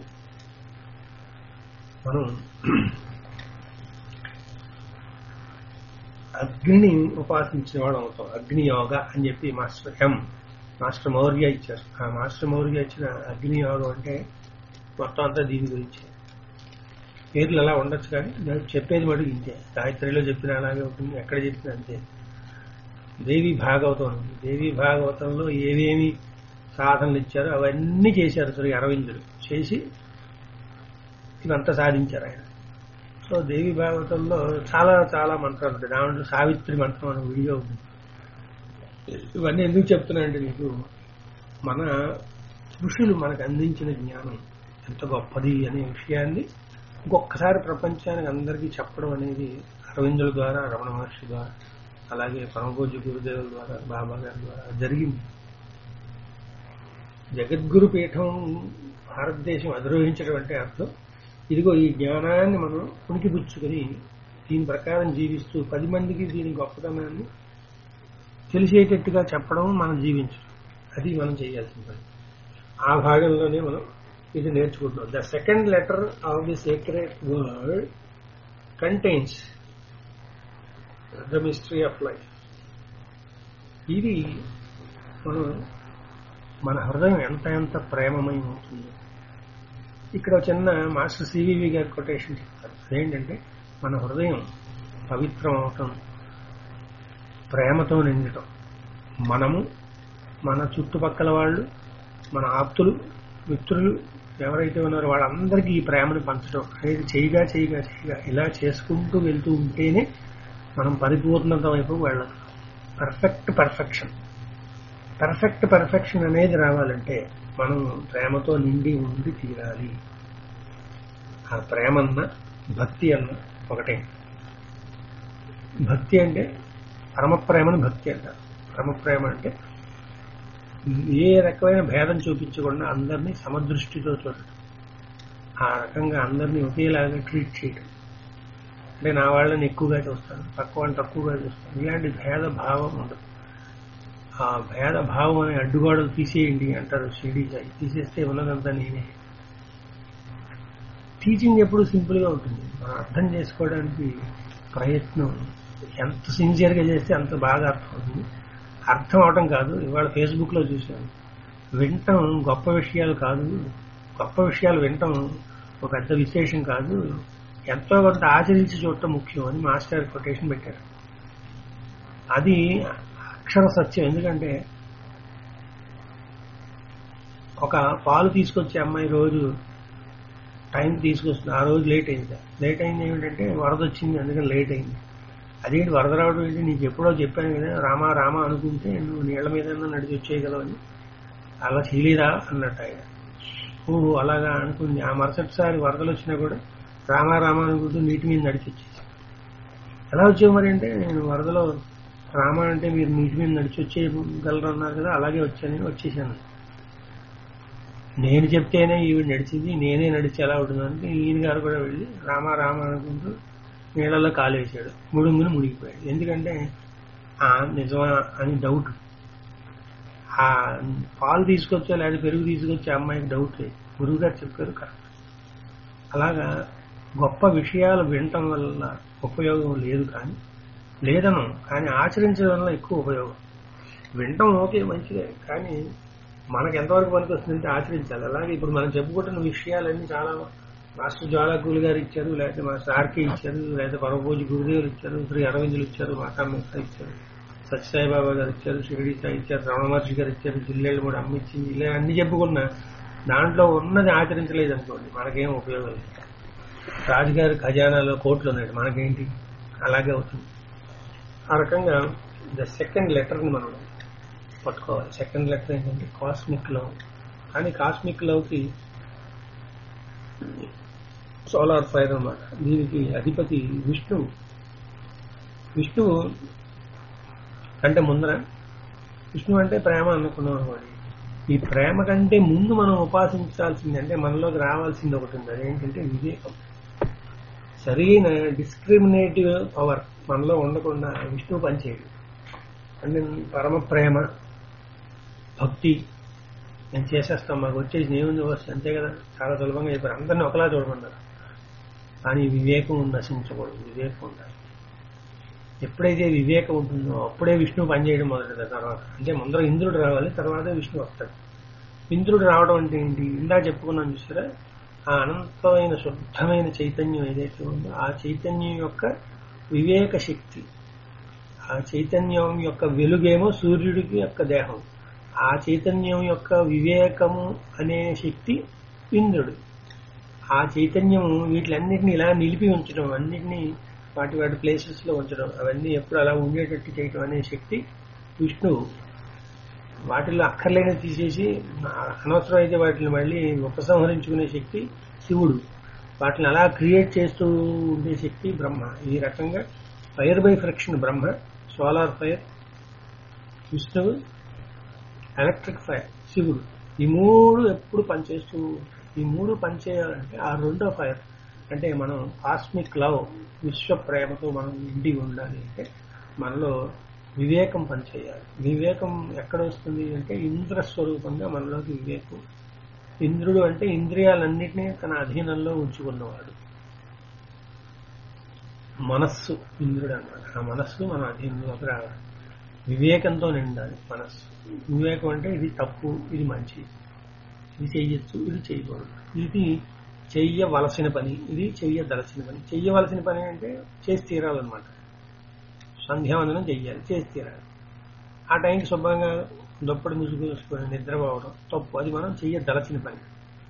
మనం అగ్నిని ఉపాసించిన వాడు అవుతాం. అగ్ని యోగ అని చెప్పి మాస్టర్ మౌర్య ఇచ్చారు. ఆ మాస్టర్ మౌర్య ఇచ్చిన అగ్ని యోగం అంటే మొత్తం అంతా దీని గురించి. పేర్లు అలా ఉండొచ్చు కానీ చెప్పేది మటుకు ఇంతే. గాయత్రిలో చెప్పిన అలాగే ఉంటుంది, ఎక్కడ చెప్పినా అంతే. దేవి భాగవతం ఉంది. దేవి భాగవతంలో ఏవేమి సాధనలు ఇచ్చారో అవన్నీ చేశారు శ్రీ అరవిందుడు. చేసి ఇవంతా సాధించారు ఆయన. సో దేవి భాగవతంలో చాలా చాలా మంత్రాలు ఉంటాయి. దాంట్లో సావిత్రి మంత్రం అనే వీడియో ఉంది. ఇవన్నీ ఎందుకు చెప్తున్నానంటే మీకు మన ఋషులు మనకు అందించిన జ్ఞానం ఎంత గొప్పది అనే విషయాన్ని ఇంకొకసారి ప్రపంచానికి అందరికీ చెప్పడం అనేది అరవిందుల ద్వారా, రమణ మహర్షి ద్వారా, అలాగే పరమపూజ్య గురుదేవుల ద్వారా, బాబా గారి ద్వారా జరిగింది. జగద్గురు పీఠం భారతదేశం అధిరోహించడం అంటే అర్థం ఇదిగో ఈ జ్ఞానాన్ని మనం పుణికిపుచ్చుకొని దీని ప్రకారం జీవిస్తూ 10 మందికి దీని గొప్పతనాన్ని తెలిసేటట్టుగా చెప్పడం, మనం జీవించడం, అది మనం చేయాల్సిన పని. ఆ భాగంలోనే మనం ఇది నేర్చుకుంటున్నాం. The second letter of the secret word contains the mystery of life. ఇది మన హృదయం ఎంత ప్రేమమయం అవుతుంది. ఇక్కడ చిన్న మాస్టర్ సివివి గారి కొటేషన్ చెప్తారు. అదేంటంటే మన హృదయం పవిత్రం అవటం, ప్రేమతో నిండటం, మనము, మన చుట్టుపక్కల వాళ్ళు, మన ఆప్తులు, మిత్రులు ఎవరైతే ఉన్నారో వాళ్ళందరికీ ఈ ప్రేమను పంచడం అనేది చేయగా ఇలా చేసుకుంటూ వెళ్తూ ఉంటేనే మనం పరిపూర్ణత వైపు వెళ్ళదు. పర్ఫెక్షన్ అనేది రావాలంటే మనం ప్రేమతో నిండి ఉండి తీరాలి. ఆ ప్రేమన్న భక్తి అన్న ఒకటే. భక్తి అంటే పరమప్రేమను భక్తి అంటారు. పరమప్రేమ అంటే ఏ రకమైన భేదం చూపించకుండా అందరినీ సమదృష్టితో చూడటం, ఆ రకంగా అందరినీ ఒకేలాగా ట్రీట్ చేయడం. అంటే నా వాళ్ళని ఎక్కువగా చూస్తాను, పక్క వాళ్ళని తక్కువగా చూస్తాను, ఇలాంటి భేద భావం ఉండదు. ఆ భేద భావం అనే అడ్డుగోడలు తీసేయండి అంటారు షిరిడీ సాయి. తీసేస్తే ఉన్నదంతా నేనే. టీచింగ్ ఎప్పుడు సింపుల్ గా ఉంటుంది. మనం అర్థం చేసుకోవడానికి ప్రయత్నం ఎంత సిన్సియర్గా చేస్తే అంత బాగా అర్థం అవుతుంది. అర్థం అవటం కాదు. ఇవాళ ఫేస్బుక్ లో చూశాను, వినటం గొప్ప విషయాలు కాదు, గొప్ప విషయాలు వినటం ఒక పెద్ద విశేషం కాదు, ఎంతో కొంత ఆచరించి చూడటం ముఖ్యం అని మాస్టర్ కొటేషన్ పెట్టారు. అది అక్షర సత్యం. ఎందుకంటే ఒక పాలు తీసుకొచ్చే అమ్మాయి రోజు టైం తీసుకొస్తుంది, ఆ రోజు లేట్ అయింది. లేట్ అయింది ఏమిటంటే వరద వచ్చింది, అందుకని లేట్ అయింది. అదేంటి వరద రావడం ఏంటి, నీకు ఎప్పుడో చెప్పాను కదా, రామా రామా అనుకుంటే నువ్వు నీళ్ల మీద నడిచి వచ్చేయగలవు అని. అలా చేయలేదా అన్నట్టు ఆయన. ఓహో అలాగా అనుకుంది. ఆ మరుసటిసారి వరదలు వచ్చినా కూడా రామా రామా అనుకుంటూ నీటి మీద నడిచి వచ్చేసి. ఎలా వచ్చావు మరి అంటే, నేను వరదలో రామా అంటే మీరు నీటి మీద నడిచి వచ్చేయగలరు అన్నారు కదా, అలాగే వచ్చేసాను. నేను చెప్తేనే ఈవిడ నడిచింది, నేనే నడిచి ఎలా ఉంటుందంటే ఈయన గారు కూడా వెళ్ళి రామా రామా అనుకుంటూ నీళ్ళలో కాలు వేసాడు, ముడుంగుని మునిగిపోయాడు. ఎందుకంటే నిజమా అని డౌట్. ఆ పాలు తీసుకొచ్చా లేదా పెరుగు తీసుకొచ్చే అమ్మాయికి డౌట్ లేదు, గురువు గారు చెప్పారు కరెక్ట్. అలాగా గొప్ప విషయాలు వినటం వల్ల ఉపయోగం లేదు కానీ ఆచరించడం వల్ల ఎక్కువ ఉపయోగం. వినటం ఓకే మంచిదే, కానీ మనకు ఎంతవరకు పనికి వస్తుందంటే ఆచరించాలి. అలాగే ఇప్పుడు మనం చెప్పుకుంటున్న విషయాలన్నీ చాలా మాస్టర్ జ్వాలాకూలు గారు ఇచ్చారు, లేకపోతే మాస్టర్ ఆర్కే ఇచ్చారు, లేకపోతే పరమపూజ గురుదేవులు ఇచ్చారు, శ్రీ అరవిందులు ఇచ్చారు, మాతా మిత్ర ఇచ్చారు, సత్యసాయిబాబా గారు ఇచ్చారు, షిరిడీ సాయి ఇచ్చారు, రమణ మహర్షి గారు ఇచ్చారు, జిల్లేళ్ళు కూడా అమ్మిచ్చింది, ఇలా అన్ని చెప్పుకున్నా దాంట్లో ఉన్నది ఆచరించలేదు అనుకోండి మనకేం ఉపయోగం లేదు. రాజుగారి ఖజానాలో కోట్లు ఉన్నాయి, మనకేంటి? అలాగే అవుతుంది. ఆ రకంగా ద సెకండ్ లెటర్ని మనం పట్టుకోవాలి. సెకండ్ లెటర్ ఏంటంటే కాస్మిక్ లవ్. కానీ కాస్మిక్ లవ్కి సోలార్ ఫైర్ అన్నమాట. దీనికి అధిపతి విష్ణువు. విష్ణువు కంటే ముందర, విష్ణువు అంటే ప్రేమ అనుకున్నాం అనుకోండి. ఈ ప్రేమ కంటే ముందు మనం ఉపాసించాల్సింది, అంటే మనలోకి రావాల్సింది ఒకటి ఉంది, అదేంటంటే వివేకం. సరైన డిస్క్రిమినేటివ్ పవర్ మనలో ఉండకుండా విష్ణువు పనిచేయడు. అంటే పరమ ప్రేమ భక్తి నేను చేసేస్తాం, మాకు వచ్చేసి ఏముంది వస్తుంది అంతే కదా, చాలా సులభంగా చెప్పారు. అందరినీ ఒకలా చూడమన్నారు. కానీ వివేకం నశించకూడదు, వివేకం ఉండాలి. ఎప్పుడైతే వివేకం ఉంటుందో అప్పుడే విష్ణువు పనిచేయడం మొదలెడతారు. తర్వాత అంటే ముందర ఇంద్రుడు రావాలి, తర్వాత విష్ణువు వస్తాడు. ఇంద్రుడు రావడం అంటే ఏంటి? ఇందా చెప్పుకున్నాను చూసారా, ఆ అనంతమైన శుద్ధమైన చైతన్యం ఏదైతే ఉందో ఆ చైతన్యం యొక్క వివేక శక్తి, ఆ చైతన్యం యొక్క వెలుగేమో సూర్యుడికి యొక్క దేహం, ఆ చైతన్యం యొక్క వివేకము అనే శక్తి ఇంద్రుడు. ఆ చైతన్యము వీటిలన్నిటిని ఇలా నిలిపి ఉంచడం, అన్నిటినీ వాటి వాటి ప్లేసెస్ లో ఉంచడం, అవన్నీ ఎప్పుడు అలా ఉండేటట్టు చేయడం అనే శక్తి విష్ణువు. వాటిల్లో అక్కర్లేని తీసేసి అనవసరం అయితే వాటిని మళ్ళీ ఉపసంహరించుకునే శక్తి శివుడు. వాటిని అలా క్రియేట్ చేస్తూ ఉండే శక్తి బ్రహ్మ. ఈ రకంగా fire by friction Brahma, solar fire విష్ణువు, ఎలక్ట్రిక్ ఫైర్ శివుడు. ఈ మూడు ఎప్పుడు పనిచేస్తూ, ఈ మూడు పనిచేయాలంటే ఆ రెండో ఫైర్ అంటే మనం కాస్మిక్ లవ్, విశ్వ ప్రేమతో మనం ఇంటికి ఉండాలి అంటే మనలో వివేకం పనిచేయాలి. వివేకం ఎక్కడ వస్తుంది అంటే ఇంద్ర స్వరూపంగా మనలోకి వివేకం. ఇంద్రుడు అంటే ఇంద్రియాలన్నింటినీ తన అధీనంలో ఉంచుకున్నవాడు. మనస్సు ఇంద్రుడు అన్నమాట. ఆ మనస్సు మన అధీనంలోకి రావాలి. వివేకంతో నిండాలి మనస్సు. వివేకం అంటే ఇది తప్పు, ఇది మంచి, ఇది చెయ్యొచ్చు, ఇది చేయకూడదు, ఇది చెయ్యవలసిన పని, ఇది చెయ్యదలసిన పని. చెయ్యవలసిన పని అంటే చేసి తీరాలన్నమాట. సంధ్యావందనం చెయ్యాలి, చేసి తీరాలి. ఆ టైంకి శుభ్రంగా దుప్పటి ముసుగుసుకొని నిద్రపోవడం తప్పు, అది మనం చెయ్యదలసిన పని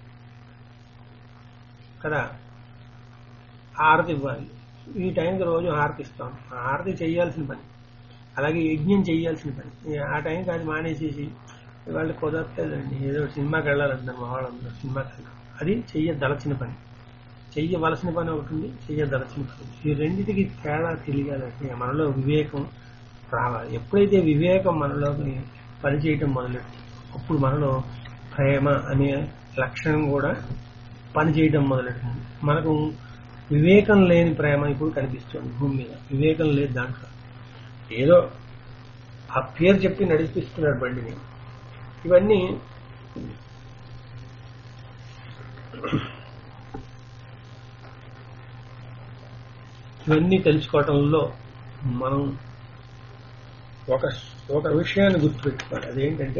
కదా. హారతి ఇవ్వాలి, ఈ టైంకి రోజు హారతి ఇస్తాం, హారతి చెయ్యాల్సిన పని. అలాగే యజ్ఞం చెయ్యాల్సిన పని. ఆ టైంకి అది మానేసేసి వాళ్ళు కుదరలేదండి ఏదో సినిమాకి వెళ్ళాలంటున్నారు మా వాళ్ళందరూ, సినిమాకి వెళ్ళాలి, అది చెయ్యదలచిన పని. చెయ్యవలసిన పని ఒకటి ఉంది, చెయ్యదలచిన పని. ఈ రెండింటికి తేడా తెలియాలంటే మనలో వివేకం రావాలి. ఎప్పుడైతే వివేకం మనలోకి పనిచేయటం మొదలెట్టు అప్పుడు మనలో ప్రేమ అనే లక్షణం కూడా పనిచేయటం మొదలెట్టింది. మనకు వివేకం లేని ప్రేమ ఇప్పుడు కనిపిస్తుంది భూమి మీద. వివేకం లేదు దాంట్లో. ఏదో ఆ పేరు చెప్పి నడిపిస్తున్నాడు బండిని. ఇవన్నీ తెలుసుకోవటంలో మనం ఒక విషయాన్ని గుర్తుపెట్టుకోవాలి. అదేంటంటే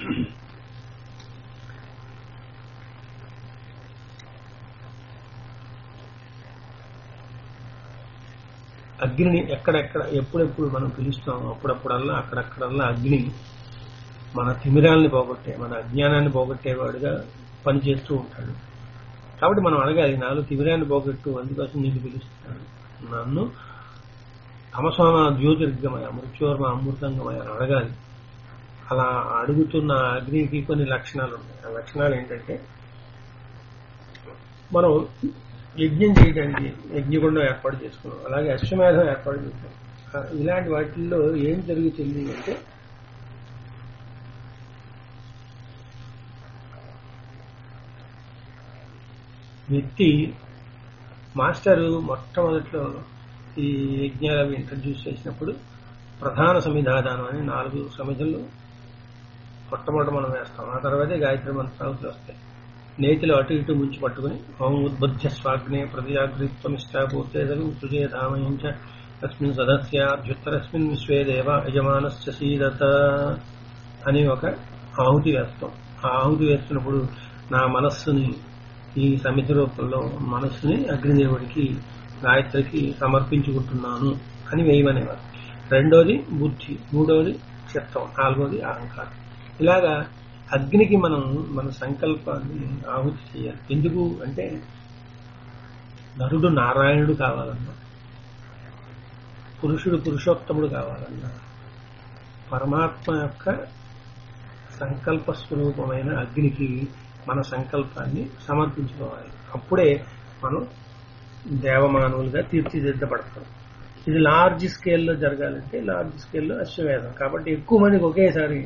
అగ్నిని ఎక్కడెక్కడ ఎప్పుడెప్పుడు మనం పిలుస్తామో అప్పుడప్పుడల్లా అక్కడక్కడల్లా అగ్ని మన తిమిరాల్ని పోగొట్టే, మన అజ్ఞానాన్ని పోగొట్టేవాడుగా పనిచేస్తూ ఉంటాడు. కాబట్టి మనం అడగాలి, నాలో తిమిరాన్ని పోగొట్టు, అందుకోసం నీకు పిలుస్తున్నాడు. నన్ను తమసోమ జ్యోతిర్గమయ మృత్యోర్మ అమృతంగమయ అని అడగాలి. అలా అడుగుతున్న అగ్నికి కొన్ని లక్షణాలు ఉన్నాయి. ఆ లక్షణాలు ఏంటంటే మనం యజ్ఞం చేయడానికి యజ్ఞగుండం ఏర్పాటు చేసుకున్నాం, అలాగే అశ్వమేధం ఏర్పాటు చేస్తాం. ఇలాంటి వాటిల్లో ఏం జరుగుతుంది అంటే వ్యక్తి మాస్టరు మొట్టమొదట్లో ఈ యజ్ఞాలు అవి ఇంట్రడ్యూస్ చేసినప్పుడు ప్రధాన సమిధాదానం అని 4 సమిధులు మొట్టమొదట మనం వేస్తాం. ఆ తర్వాతే గాయత్రి మంత్రాలు వస్తాయి. నేతిలో అటు ఇటు ముంచి పట్టుకుని ఓం ఉద్బుద్ధ స్వాగ్నే ప్రతిజాగృత్వమిష్టాపూర్తేదం సుజేధామయంచ తస్మిన్ సదస్యాభ్యుత్తరస్మిన్ విశ్వే దేవ యజమానస్య సీదత అని ఒక ఆహుతి వేస్తాం. ఆ ఆహుతి వేస్తున్నప్పుడు నా మనస్సుని ఈ సమితి రూపంలో మనస్సుని అగ్నిదేవుడికి గాయత్రికి సమర్పించుకుంటున్నాను అని వేయమనేవారు. రెండోది బుద్ధి, మూడోది చిత్తం, నాలుగోది అహంకారం. ఇలాగా అగ్నికి మనం మన సంకల్పాన్ని ఆహుతి చేయాలి. ఎందుకు అంటే నరుడు నారాయణుడు కావాలన్నా, పురుషుడు పురుషోత్తముడు కావాలన్నా పరమాత్మ యొక్క సంకల్ప స్వరూపమైన అగ్నికి మన సంకల్పాన్ని సమర్పించుకోవాలి. అప్పుడే మనం దేవమానవులుగా తీర్చిదిద్దబడతాం. ఇది లార్జ్ స్కేల్లో జరగాలంటే లార్జ్ స్కేల్లో అశ్వమేధం. కాబట్టి ఎక్కువ మందికి ఒకేసారి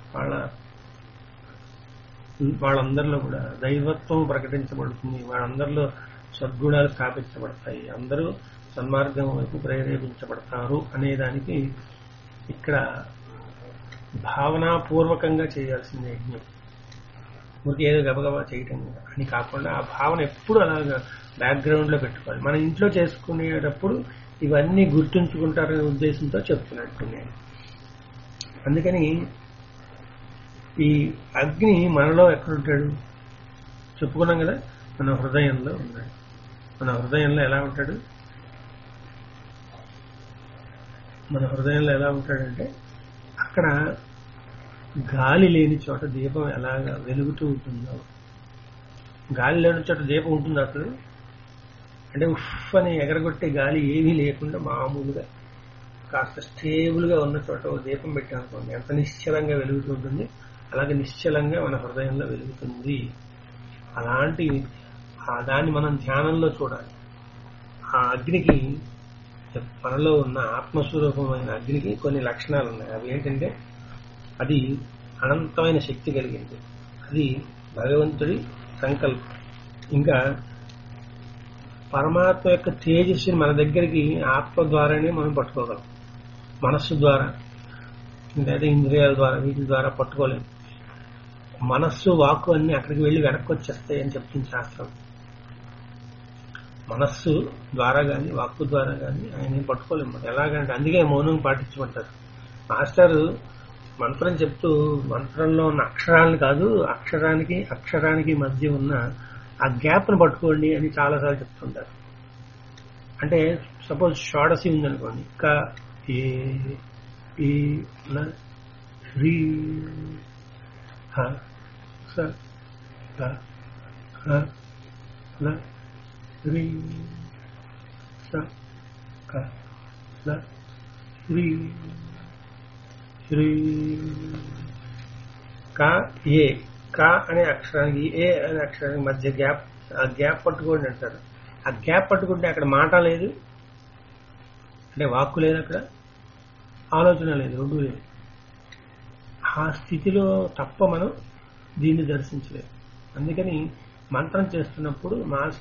వాళ్ళందరిలో కూడా దైవత్వం ప్రకటించబడుతుంది. వాళ్ళందరిలో సద్గుణాలు స్థాపించబడతాయి. అందరూ సన్మార్గం వైపు ప్రేరేపించబడతారు అనేదానికి ఇక్కడ భావనాపూర్వకంగా చేయాల్సిందే యజ్ఞం. ఊరికి ఏదో గబగబా చేయటం అని కాకుండా ఆ భావన ఎప్పుడు అలాగా బ్యాక్గ్రౌండ్ లో పెట్టుకోవాలి. మన ఇంట్లో చేసుకునేటప్పుడు ఇవన్నీ గుర్తుంచుకుంటారనే ఉద్దేశంతో చెప్తున్నట్టు నేను. అందుకని ఈ అగ్ని మనలో ఎక్కడుంటాడు చెప్పుకున్నాం కదా, మన హృదయంలో ఉన్నాడు. మన హృదయంలో ఎలా ఉంటాడు? మన హృదయంలో ఎలా ఉంటాడంటే అక్కడ గాలి లేని చోట దీపం ఎలాగా వెలుగుతూ ఉంటుందో, గాలి లేని చోట దీపం ఉంటుంది అసలు. అంటే ఉఫ్ అని ఎగరగొట్టే గాలి ఏమీ లేకుండా మామూలుగా కాస్త స్టేబుల్ గా ఉన్న చోట దీపం పెట్టామనుకోండి, ఎంత నిశ్చలంగా వెలుగుతూ ఉంటుంది. అలాగే నిశ్చలంగా మన హృదయంలో వెలుగుతుంది. అలాంటి దాన్ని మనం ధ్యానంలో చూడాలి. ఆ అగ్నికి, మనలో ఉన్న ఆత్మస్వరూపమైన అగ్నికి కొన్ని లక్షణాలు ఉన్నాయి. అవి ఏంటంటే అది అనంతమైన శక్తి కలిగింది, అది భగవంతుడి సంకల్పం. ఇంకా పరమాత్మ యొక్క తేజస్సుని మన దగ్గరికి ఆత్మ ద్వారానే మనం పట్టుకోగలం. మనస్సు ద్వారా లేదా ఇంద్రియాల ద్వారా వీటి ద్వారా పట్టుకోలేము. మనస్సు వాక్కు అన్ని అక్కడికి వెళ్లి వెనక్కి వచ్చేస్తాయి అని చెప్తుంది శాస్త్రం. మనస్సు ద్వారా గాని వాక్కు ద్వారా గాని ఆయన పట్టుకోలేము. ఎలాగంటే అందుకే మౌనం పాటించమంటారు మాస్టర్. మంత్రం చెప్తూ మంత్రంలో ఉన్న అక్షరాలను కాదు, అక్షరానికి మధ్య ఉన్న ఆ గ్యాప్ ను పట్టుకోండి అని చాలాసార్లు చెప్తుంటారు. అంటే సపోజ్ షోడశి ఉందనుకోండి, క ఏ ఈ ల రీ హ స ల హ ల రీ స క ల రీ శ్రీ క ఏ, క అనే అక్షరానికి ఏ అనే అక్షరానికి మధ్య గ్యాప్, ఆ గ్యాప్ పట్టుకోండి అంటారు. ఆ గ్యాప్ పట్టుకుంటే అక్కడ మాట లేదు, అంటే వాక్కు లేదు, అక్కడ ఆలోచన లేదు, రెండు లేదు. ఆ స్థితిలో తప్ప మనం దీన్ని దర్శించలేదు. అందుకని మంత్రం చేస్తున్నప్పుడు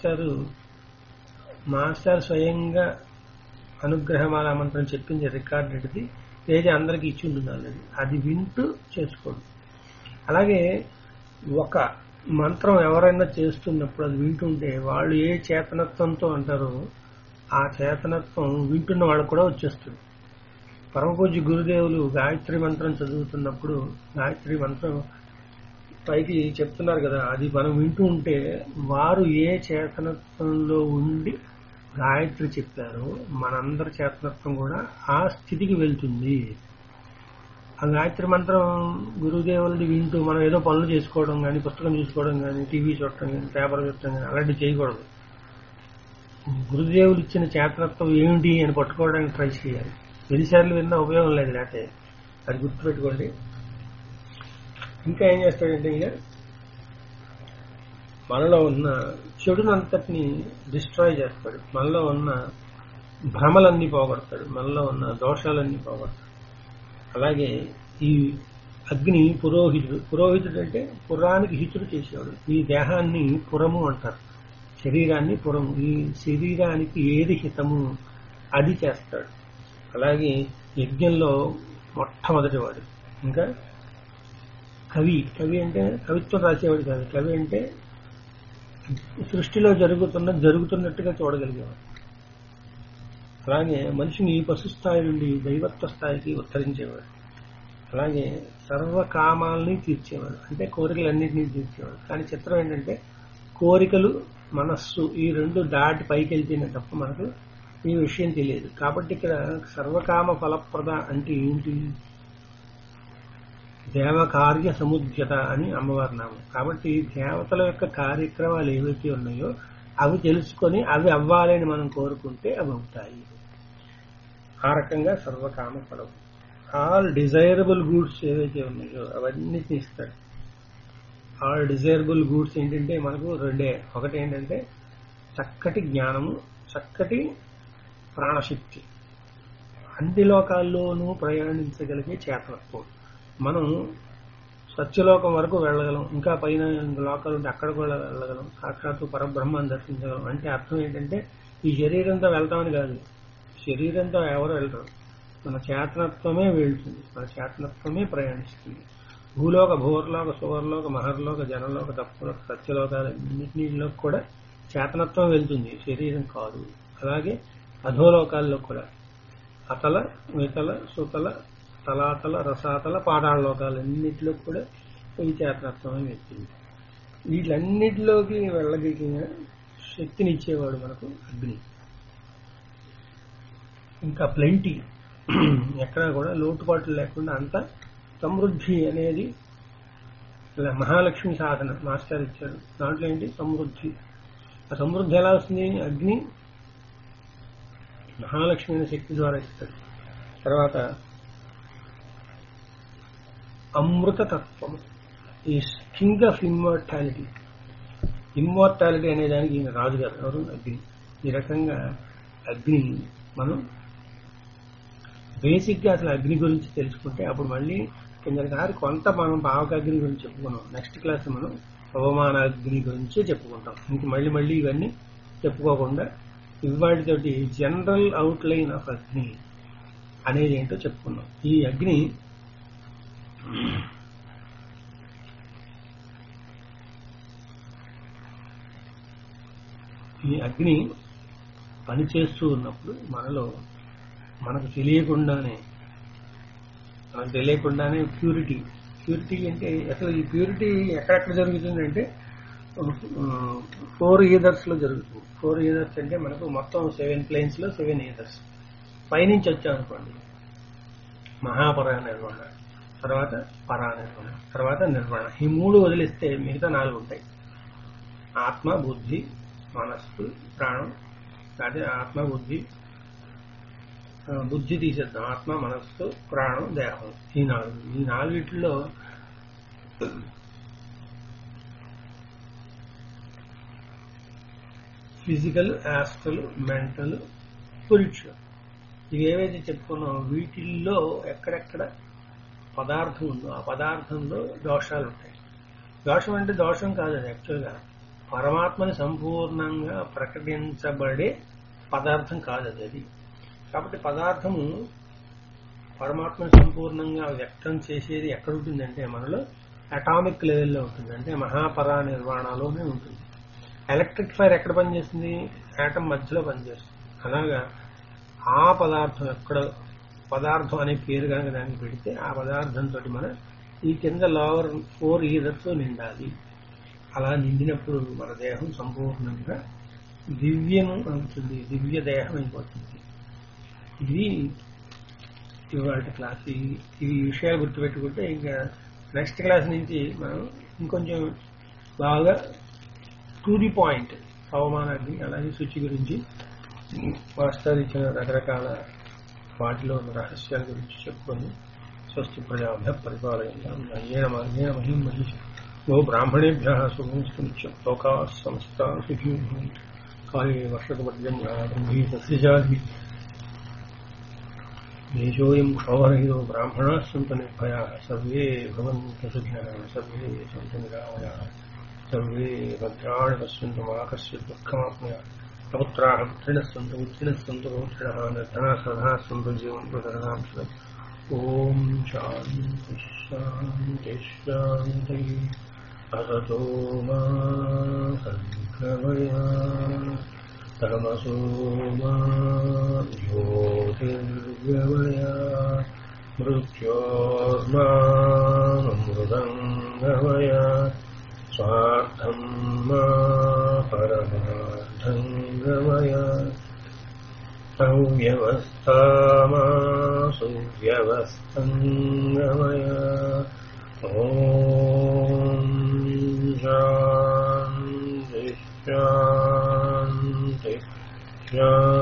మాస్టర్ స్వయంగా అనుగ్రహమాల మంత్రం చెప్పింది రికార్డెడ్ది ఏది అందరికీ ఇచ్చి ఉంటుంది ఆల్రెడీ, అది వింటూ చేసుకోండి. అలాగే ఒక మంత్రం ఎవరైనా చేస్తున్నప్పుడు అది వింటుంటే వాళ్ళు ఏ చేతనత్వంతో అంటారో ఆ చేతనత్వం వింటున్న వాళ్ళకు కూడా వచ్చేస్తుంది. పరమపూజ్య గురుదేవులు గాయత్రి మంత్రం చదువుతున్నప్పుడు గాయత్రి మంత్రం పైకి చెప్తున్నారు కదా, అది మనం వింటూ ఉంటే వారు ఏ చేతనత్వంలో ఉండి గాయత్రి చెప్పారో మనందరి చేతనత్వం కూడా ఆ స్థితికి వెళ్తుంది. ఆ గాయత్రి మంత్రం గురుదేవులది వింటూ మనం ఏదో పనులు చేసుకోవడం కానీ, పుస్తకం చూసుకోవడం కానీ, టీవీ చూడటం కానీ, పేపర్ చూడటం కానీ అలాంటివి చేయకూడదు. గురుదేవులు ఇచ్చిన చేతనత్వం ఏమిటి అని పట్టుకోవడానికి ట్రై చేయాలి. ఎన్నిసార్లు విన్నా ఉపయోగం లేదు, లేకపోతే అది గుర్తుపెట్టుకోండి. ఇంకా ఏం చేస్తాడంటే ఈయన మనలో ఉన్న చెడునంతటిని డిస్ట్రాయ్ చేస్తాడు, మనలో ఉన్న భ్రమలన్నీ పోగొడతాడు, మనలో ఉన్న దోషాలన్నీ పోగొడతాడు. అలాగే ఈ అగ్ని పురోహితుడు అంటే పురానికి హితుడు చేసేవాడు. ఈ దేహాన్ని పురము అంటారు, శరీరాన్ని పురము. ఈ శరీరానికి ఏది హితము అది చేస్తాడు. అలాగే యజ్ఞంలో మొట్టమొదటివాడు. ఇంకా కవి అంటే కవిత్వం రాసేవాడు కాదు, కవి అంటే సృష్టిలో జరుగుతున్నట్టుగా చూడగలిగేవాడు. అలాగే మనిషిని పశు స్థాయి నుండి దైవత్వ స్థాయికి ఉత్తరించేవాడు. అలాగే సర్వకామాలని తీర్చేవాడు, అంటే కోరికలన్నింటినీ తీర్చేవాడు. కానీ చిత్రం ఏంటంటే కోరికలు మనస్సు ఈ రెండు దాటి పైకి వెళ్తేనే తప్ప మనకు ఈ విషయం తెలియదు. కాబట్టి ఇక్కడ సర్వకామ ఫలప్రద అంటే ఏంటి? దేవకార్య సముద్యత అని అమ్మవారి నామం. కాబట్టి దేవతల యొక్క కార్యక్రమాలు ఏవైతే ఉన్నాయో అవి తెలుసుకొని అవి అవ్వాలని మనం కోరుకుంటే అవి అవుతాయి. ఆ రకంగా సర్వకామ ఫలం. ఆల్ డిజైరబుల్ గూడ్స్ ఏవైతే ఉన్నాయో అవన్నిటిని ఇస్తాడు. ఆల్ డిజైరబుల్ గూడ్స్ ఏంటంటే మనకు రెండే. ఒకటి ఏంటంటే చక్కటి జ్ఞానము, చక్కటి ప్రాణశక్తి, అన్ని లోకాల్లోనూ ప్రయాణించగలిగే చేతనత్వం. మనం సత్యలోకం వరకు వెళ్ళగలం, ఇంకా పైన లోకాలు ఉంటే అక్కడ కూడా వెళ్ళగలం, సాక్షాత్తు పరబ్రహ్మాన్ని దర్శించగలం. అంటే అర్థం ఏంటంటే ఈ శరీరంతో వెళ్తామని కాదు, శరీరంతో ఎవరు వెళ్ళరు, మన చేతనత్వమే వెళ్తుంది, మన చేతనత్వమే ప్రయాణిస్తుంది. భూలోక, భూవర్లోక, సువర్లోక, మహర్లోక, జనలోక, తప్పలోక, సత్యలోకాలన్నింటిలో కూడా చేతనత్వం వెళ్తుంది, శరీరం కాదు. అలాగే అధోలోకాల్లో కూడా అతల, వితల, సుతల, తలాతల, రసాతల, పాతాళ లోకాలన్నింటిలో కూడా ఈ చేతనత్వమే వెళ్తుంది. వీటన్నిటిలోకి వెళ్ళగలిగిన శక్తిని ఇచ్చేవాడు మనకు అగ్ని. ఇంకా ప్లెంటీ, ఎక్కడా కూడా లోటుపాట్లు లేకుండా అంత సమృద్ధి అనేది మహాలక్ష్మి సాధన మాస్టర్ ఇచ్చాడు. దాంట్లో ఏంటి? సమృద్ధి. ఆ సమృద్ధి ఎలా వస్తుంది? అగ్ని మహాలక్ష్మి అనే శక్తి ద్వారా ఇస్తాడు. తర్వాత అమృతతత్వం, ఈ కింగ్ ఆఫ్ ఇమ్మోర్టాలిటీ. ఇమ్మోర్టాలిటీ అనే దానికి ఈయన రాజుగారు. ఎవరు? అగ్ని. ఈ రకంగా అగ్ని మనం బేసిక్ గా అసలు అగ్ని గురించి తెలుసుకుంటే అప్పుడు మళ్ళీ కిందసారి కొంత మనం పావక అగ్ని గురించి చెప్పుకున్నాం. నెక్స్ట్ క్లాస్ మనం అవమాన అగ్ని గురించే చెప్పుకుంటాం. ఇంక మళ్ళీ ఇవన్నీ చెప్పుకోకుండా ఇవాటితోటి జనరల్ అవుట్లైన్ ఆఫ్ అగ్ని అనేది ఏంటో చెప్పుకున్నాం. ఈ అగ్ని పనిచేస్తూ ఉన్నప్పుడు మనకు తెలియకుండానే ప్యూరిటీ అంటే అసలు ఈ ప్యూరిటీ ఎక్కడెక్కడ జరుగుతుందంటే 4 ఈథర్స్ లో జరుగుతుంది. 4 ఈథర్స్ అంటే మనకు మొత్తం 7 ప్లేన్స్ లో 7 ఈథర్స్. పైనుంచి వచ్చామనుకోండి మహాపరా నిర్వహణ, తర్వాత పరా నిర్వహణ, తర్వాత నిర్వహణ. ఈ 3 వదిలిస్తే మిగతా 4 ఉంటాయి. ఆత్మ, బుద్ధి, మనస్సు, ప్రాణం. అదే ఆత్మ, బుద్ధి తీసేద్దాం. ఆత్మ, మనస్సు, ప్రాణం, దేహం. ఈ 4. ఈ 4 ఫిజికల్, యాస్ట్రల్, మెంటల్, స్పిరిచువల్. ఇవి ఏవైతే చెప్పుకున్నాం వీటిల్లో ఎక్కడెక్కడ పదార్థం ఉందో ఆ పదార్థంలో దోషాలు ఉంటాయి. దోషం అంటే దోషం కాదు, అది యాక్చువల్గా పరమాత్మని సంపూర్ణంగా ప్రకటించబడే పదార్థం కాదు అది. కాబట్టి పదార్థము పరమాత్మని సంపూర్ణంగా వ్యక్తం చేసేది ఎక్కడ ఉంటుందంటే మనలో అటామిక్ లెవెల్లో ఉంటుంది, అంటే మహాపరా నిర్వాణలోనే ఉంటుంది. ఎలక్ట్రిక్ ఫైర్ ఎక్కడ పనిచేస్తుంది? యాటమ్ మధ్యలో పనిచేస్తుంది. అలాగా ఆ పదార్థం ఎక్కడ పదార్థం అనే పేరు కనుక దానికి పెడితే ఆ పదార్థంతో మన ఈ కింద లోవర్ 4 ఈథర్స్ నిండాలి. అలా నిండినప్పుడు మన దేహం సంపూర్ణంగా దివ్యం అవుతుంది, దివ్య దేహం అయిపోతుంది. ఇది ఇవాళ క్లాస్. ఈ విషయాలు గుర్తుపెట్టుకుంటే ఇంకా నెక్స్ట్ క్లాస్ నుంచి మనం ఇంకొంచెం బాగా టు ది పాయింట్ అవమానాన్ని అలాగే శుచి గురించి మాస్టర్ ఇచ్చిన రకరకాల వాటిలో ఉన్న రహస్యాల గురించి చెప్పుకొని స్వస్తి ప్రజాభ్య పరిపాలయంతాం మహిం మహిష గో బ్రాహ్మణేభ్య శుభమస్తు నిత్యం లోకా సమస్తా సుఖీ భవంతు కాళే వర్షకపర్జన్య బ్రహ్మీ సస్యజాలి దేశోయం క్షోభరహితో బ్రాహ్మణాः సन्तు నిర్భయాः సర్వే భవంతు సుఖినः సర్వే సంతు నిరామయాः సర్వే భద్రాణి పశ్యంతు మా కశ్చిత్ దుఃఖమాప్నుయాత్ పుత్రాः పుత్రిణः సन्तు పుత్రిణः సन्तు పౌత్రిణः నిర్ధనాः సదాः సन्तు జీవంతు శరదాం శతం. ఓం శాంతి శాంతి శాంతి. అసతో మా సద్గమయ తమసో మా జ్యోతిర్గమయ మృత్యోర్మామృతంగమయ స్వార్థం మా పరమార్థం గమయ అవ్యవస్థా మా సువ్యవస్థం గమయ. ఓం శాంతి శాంతి శాంతి.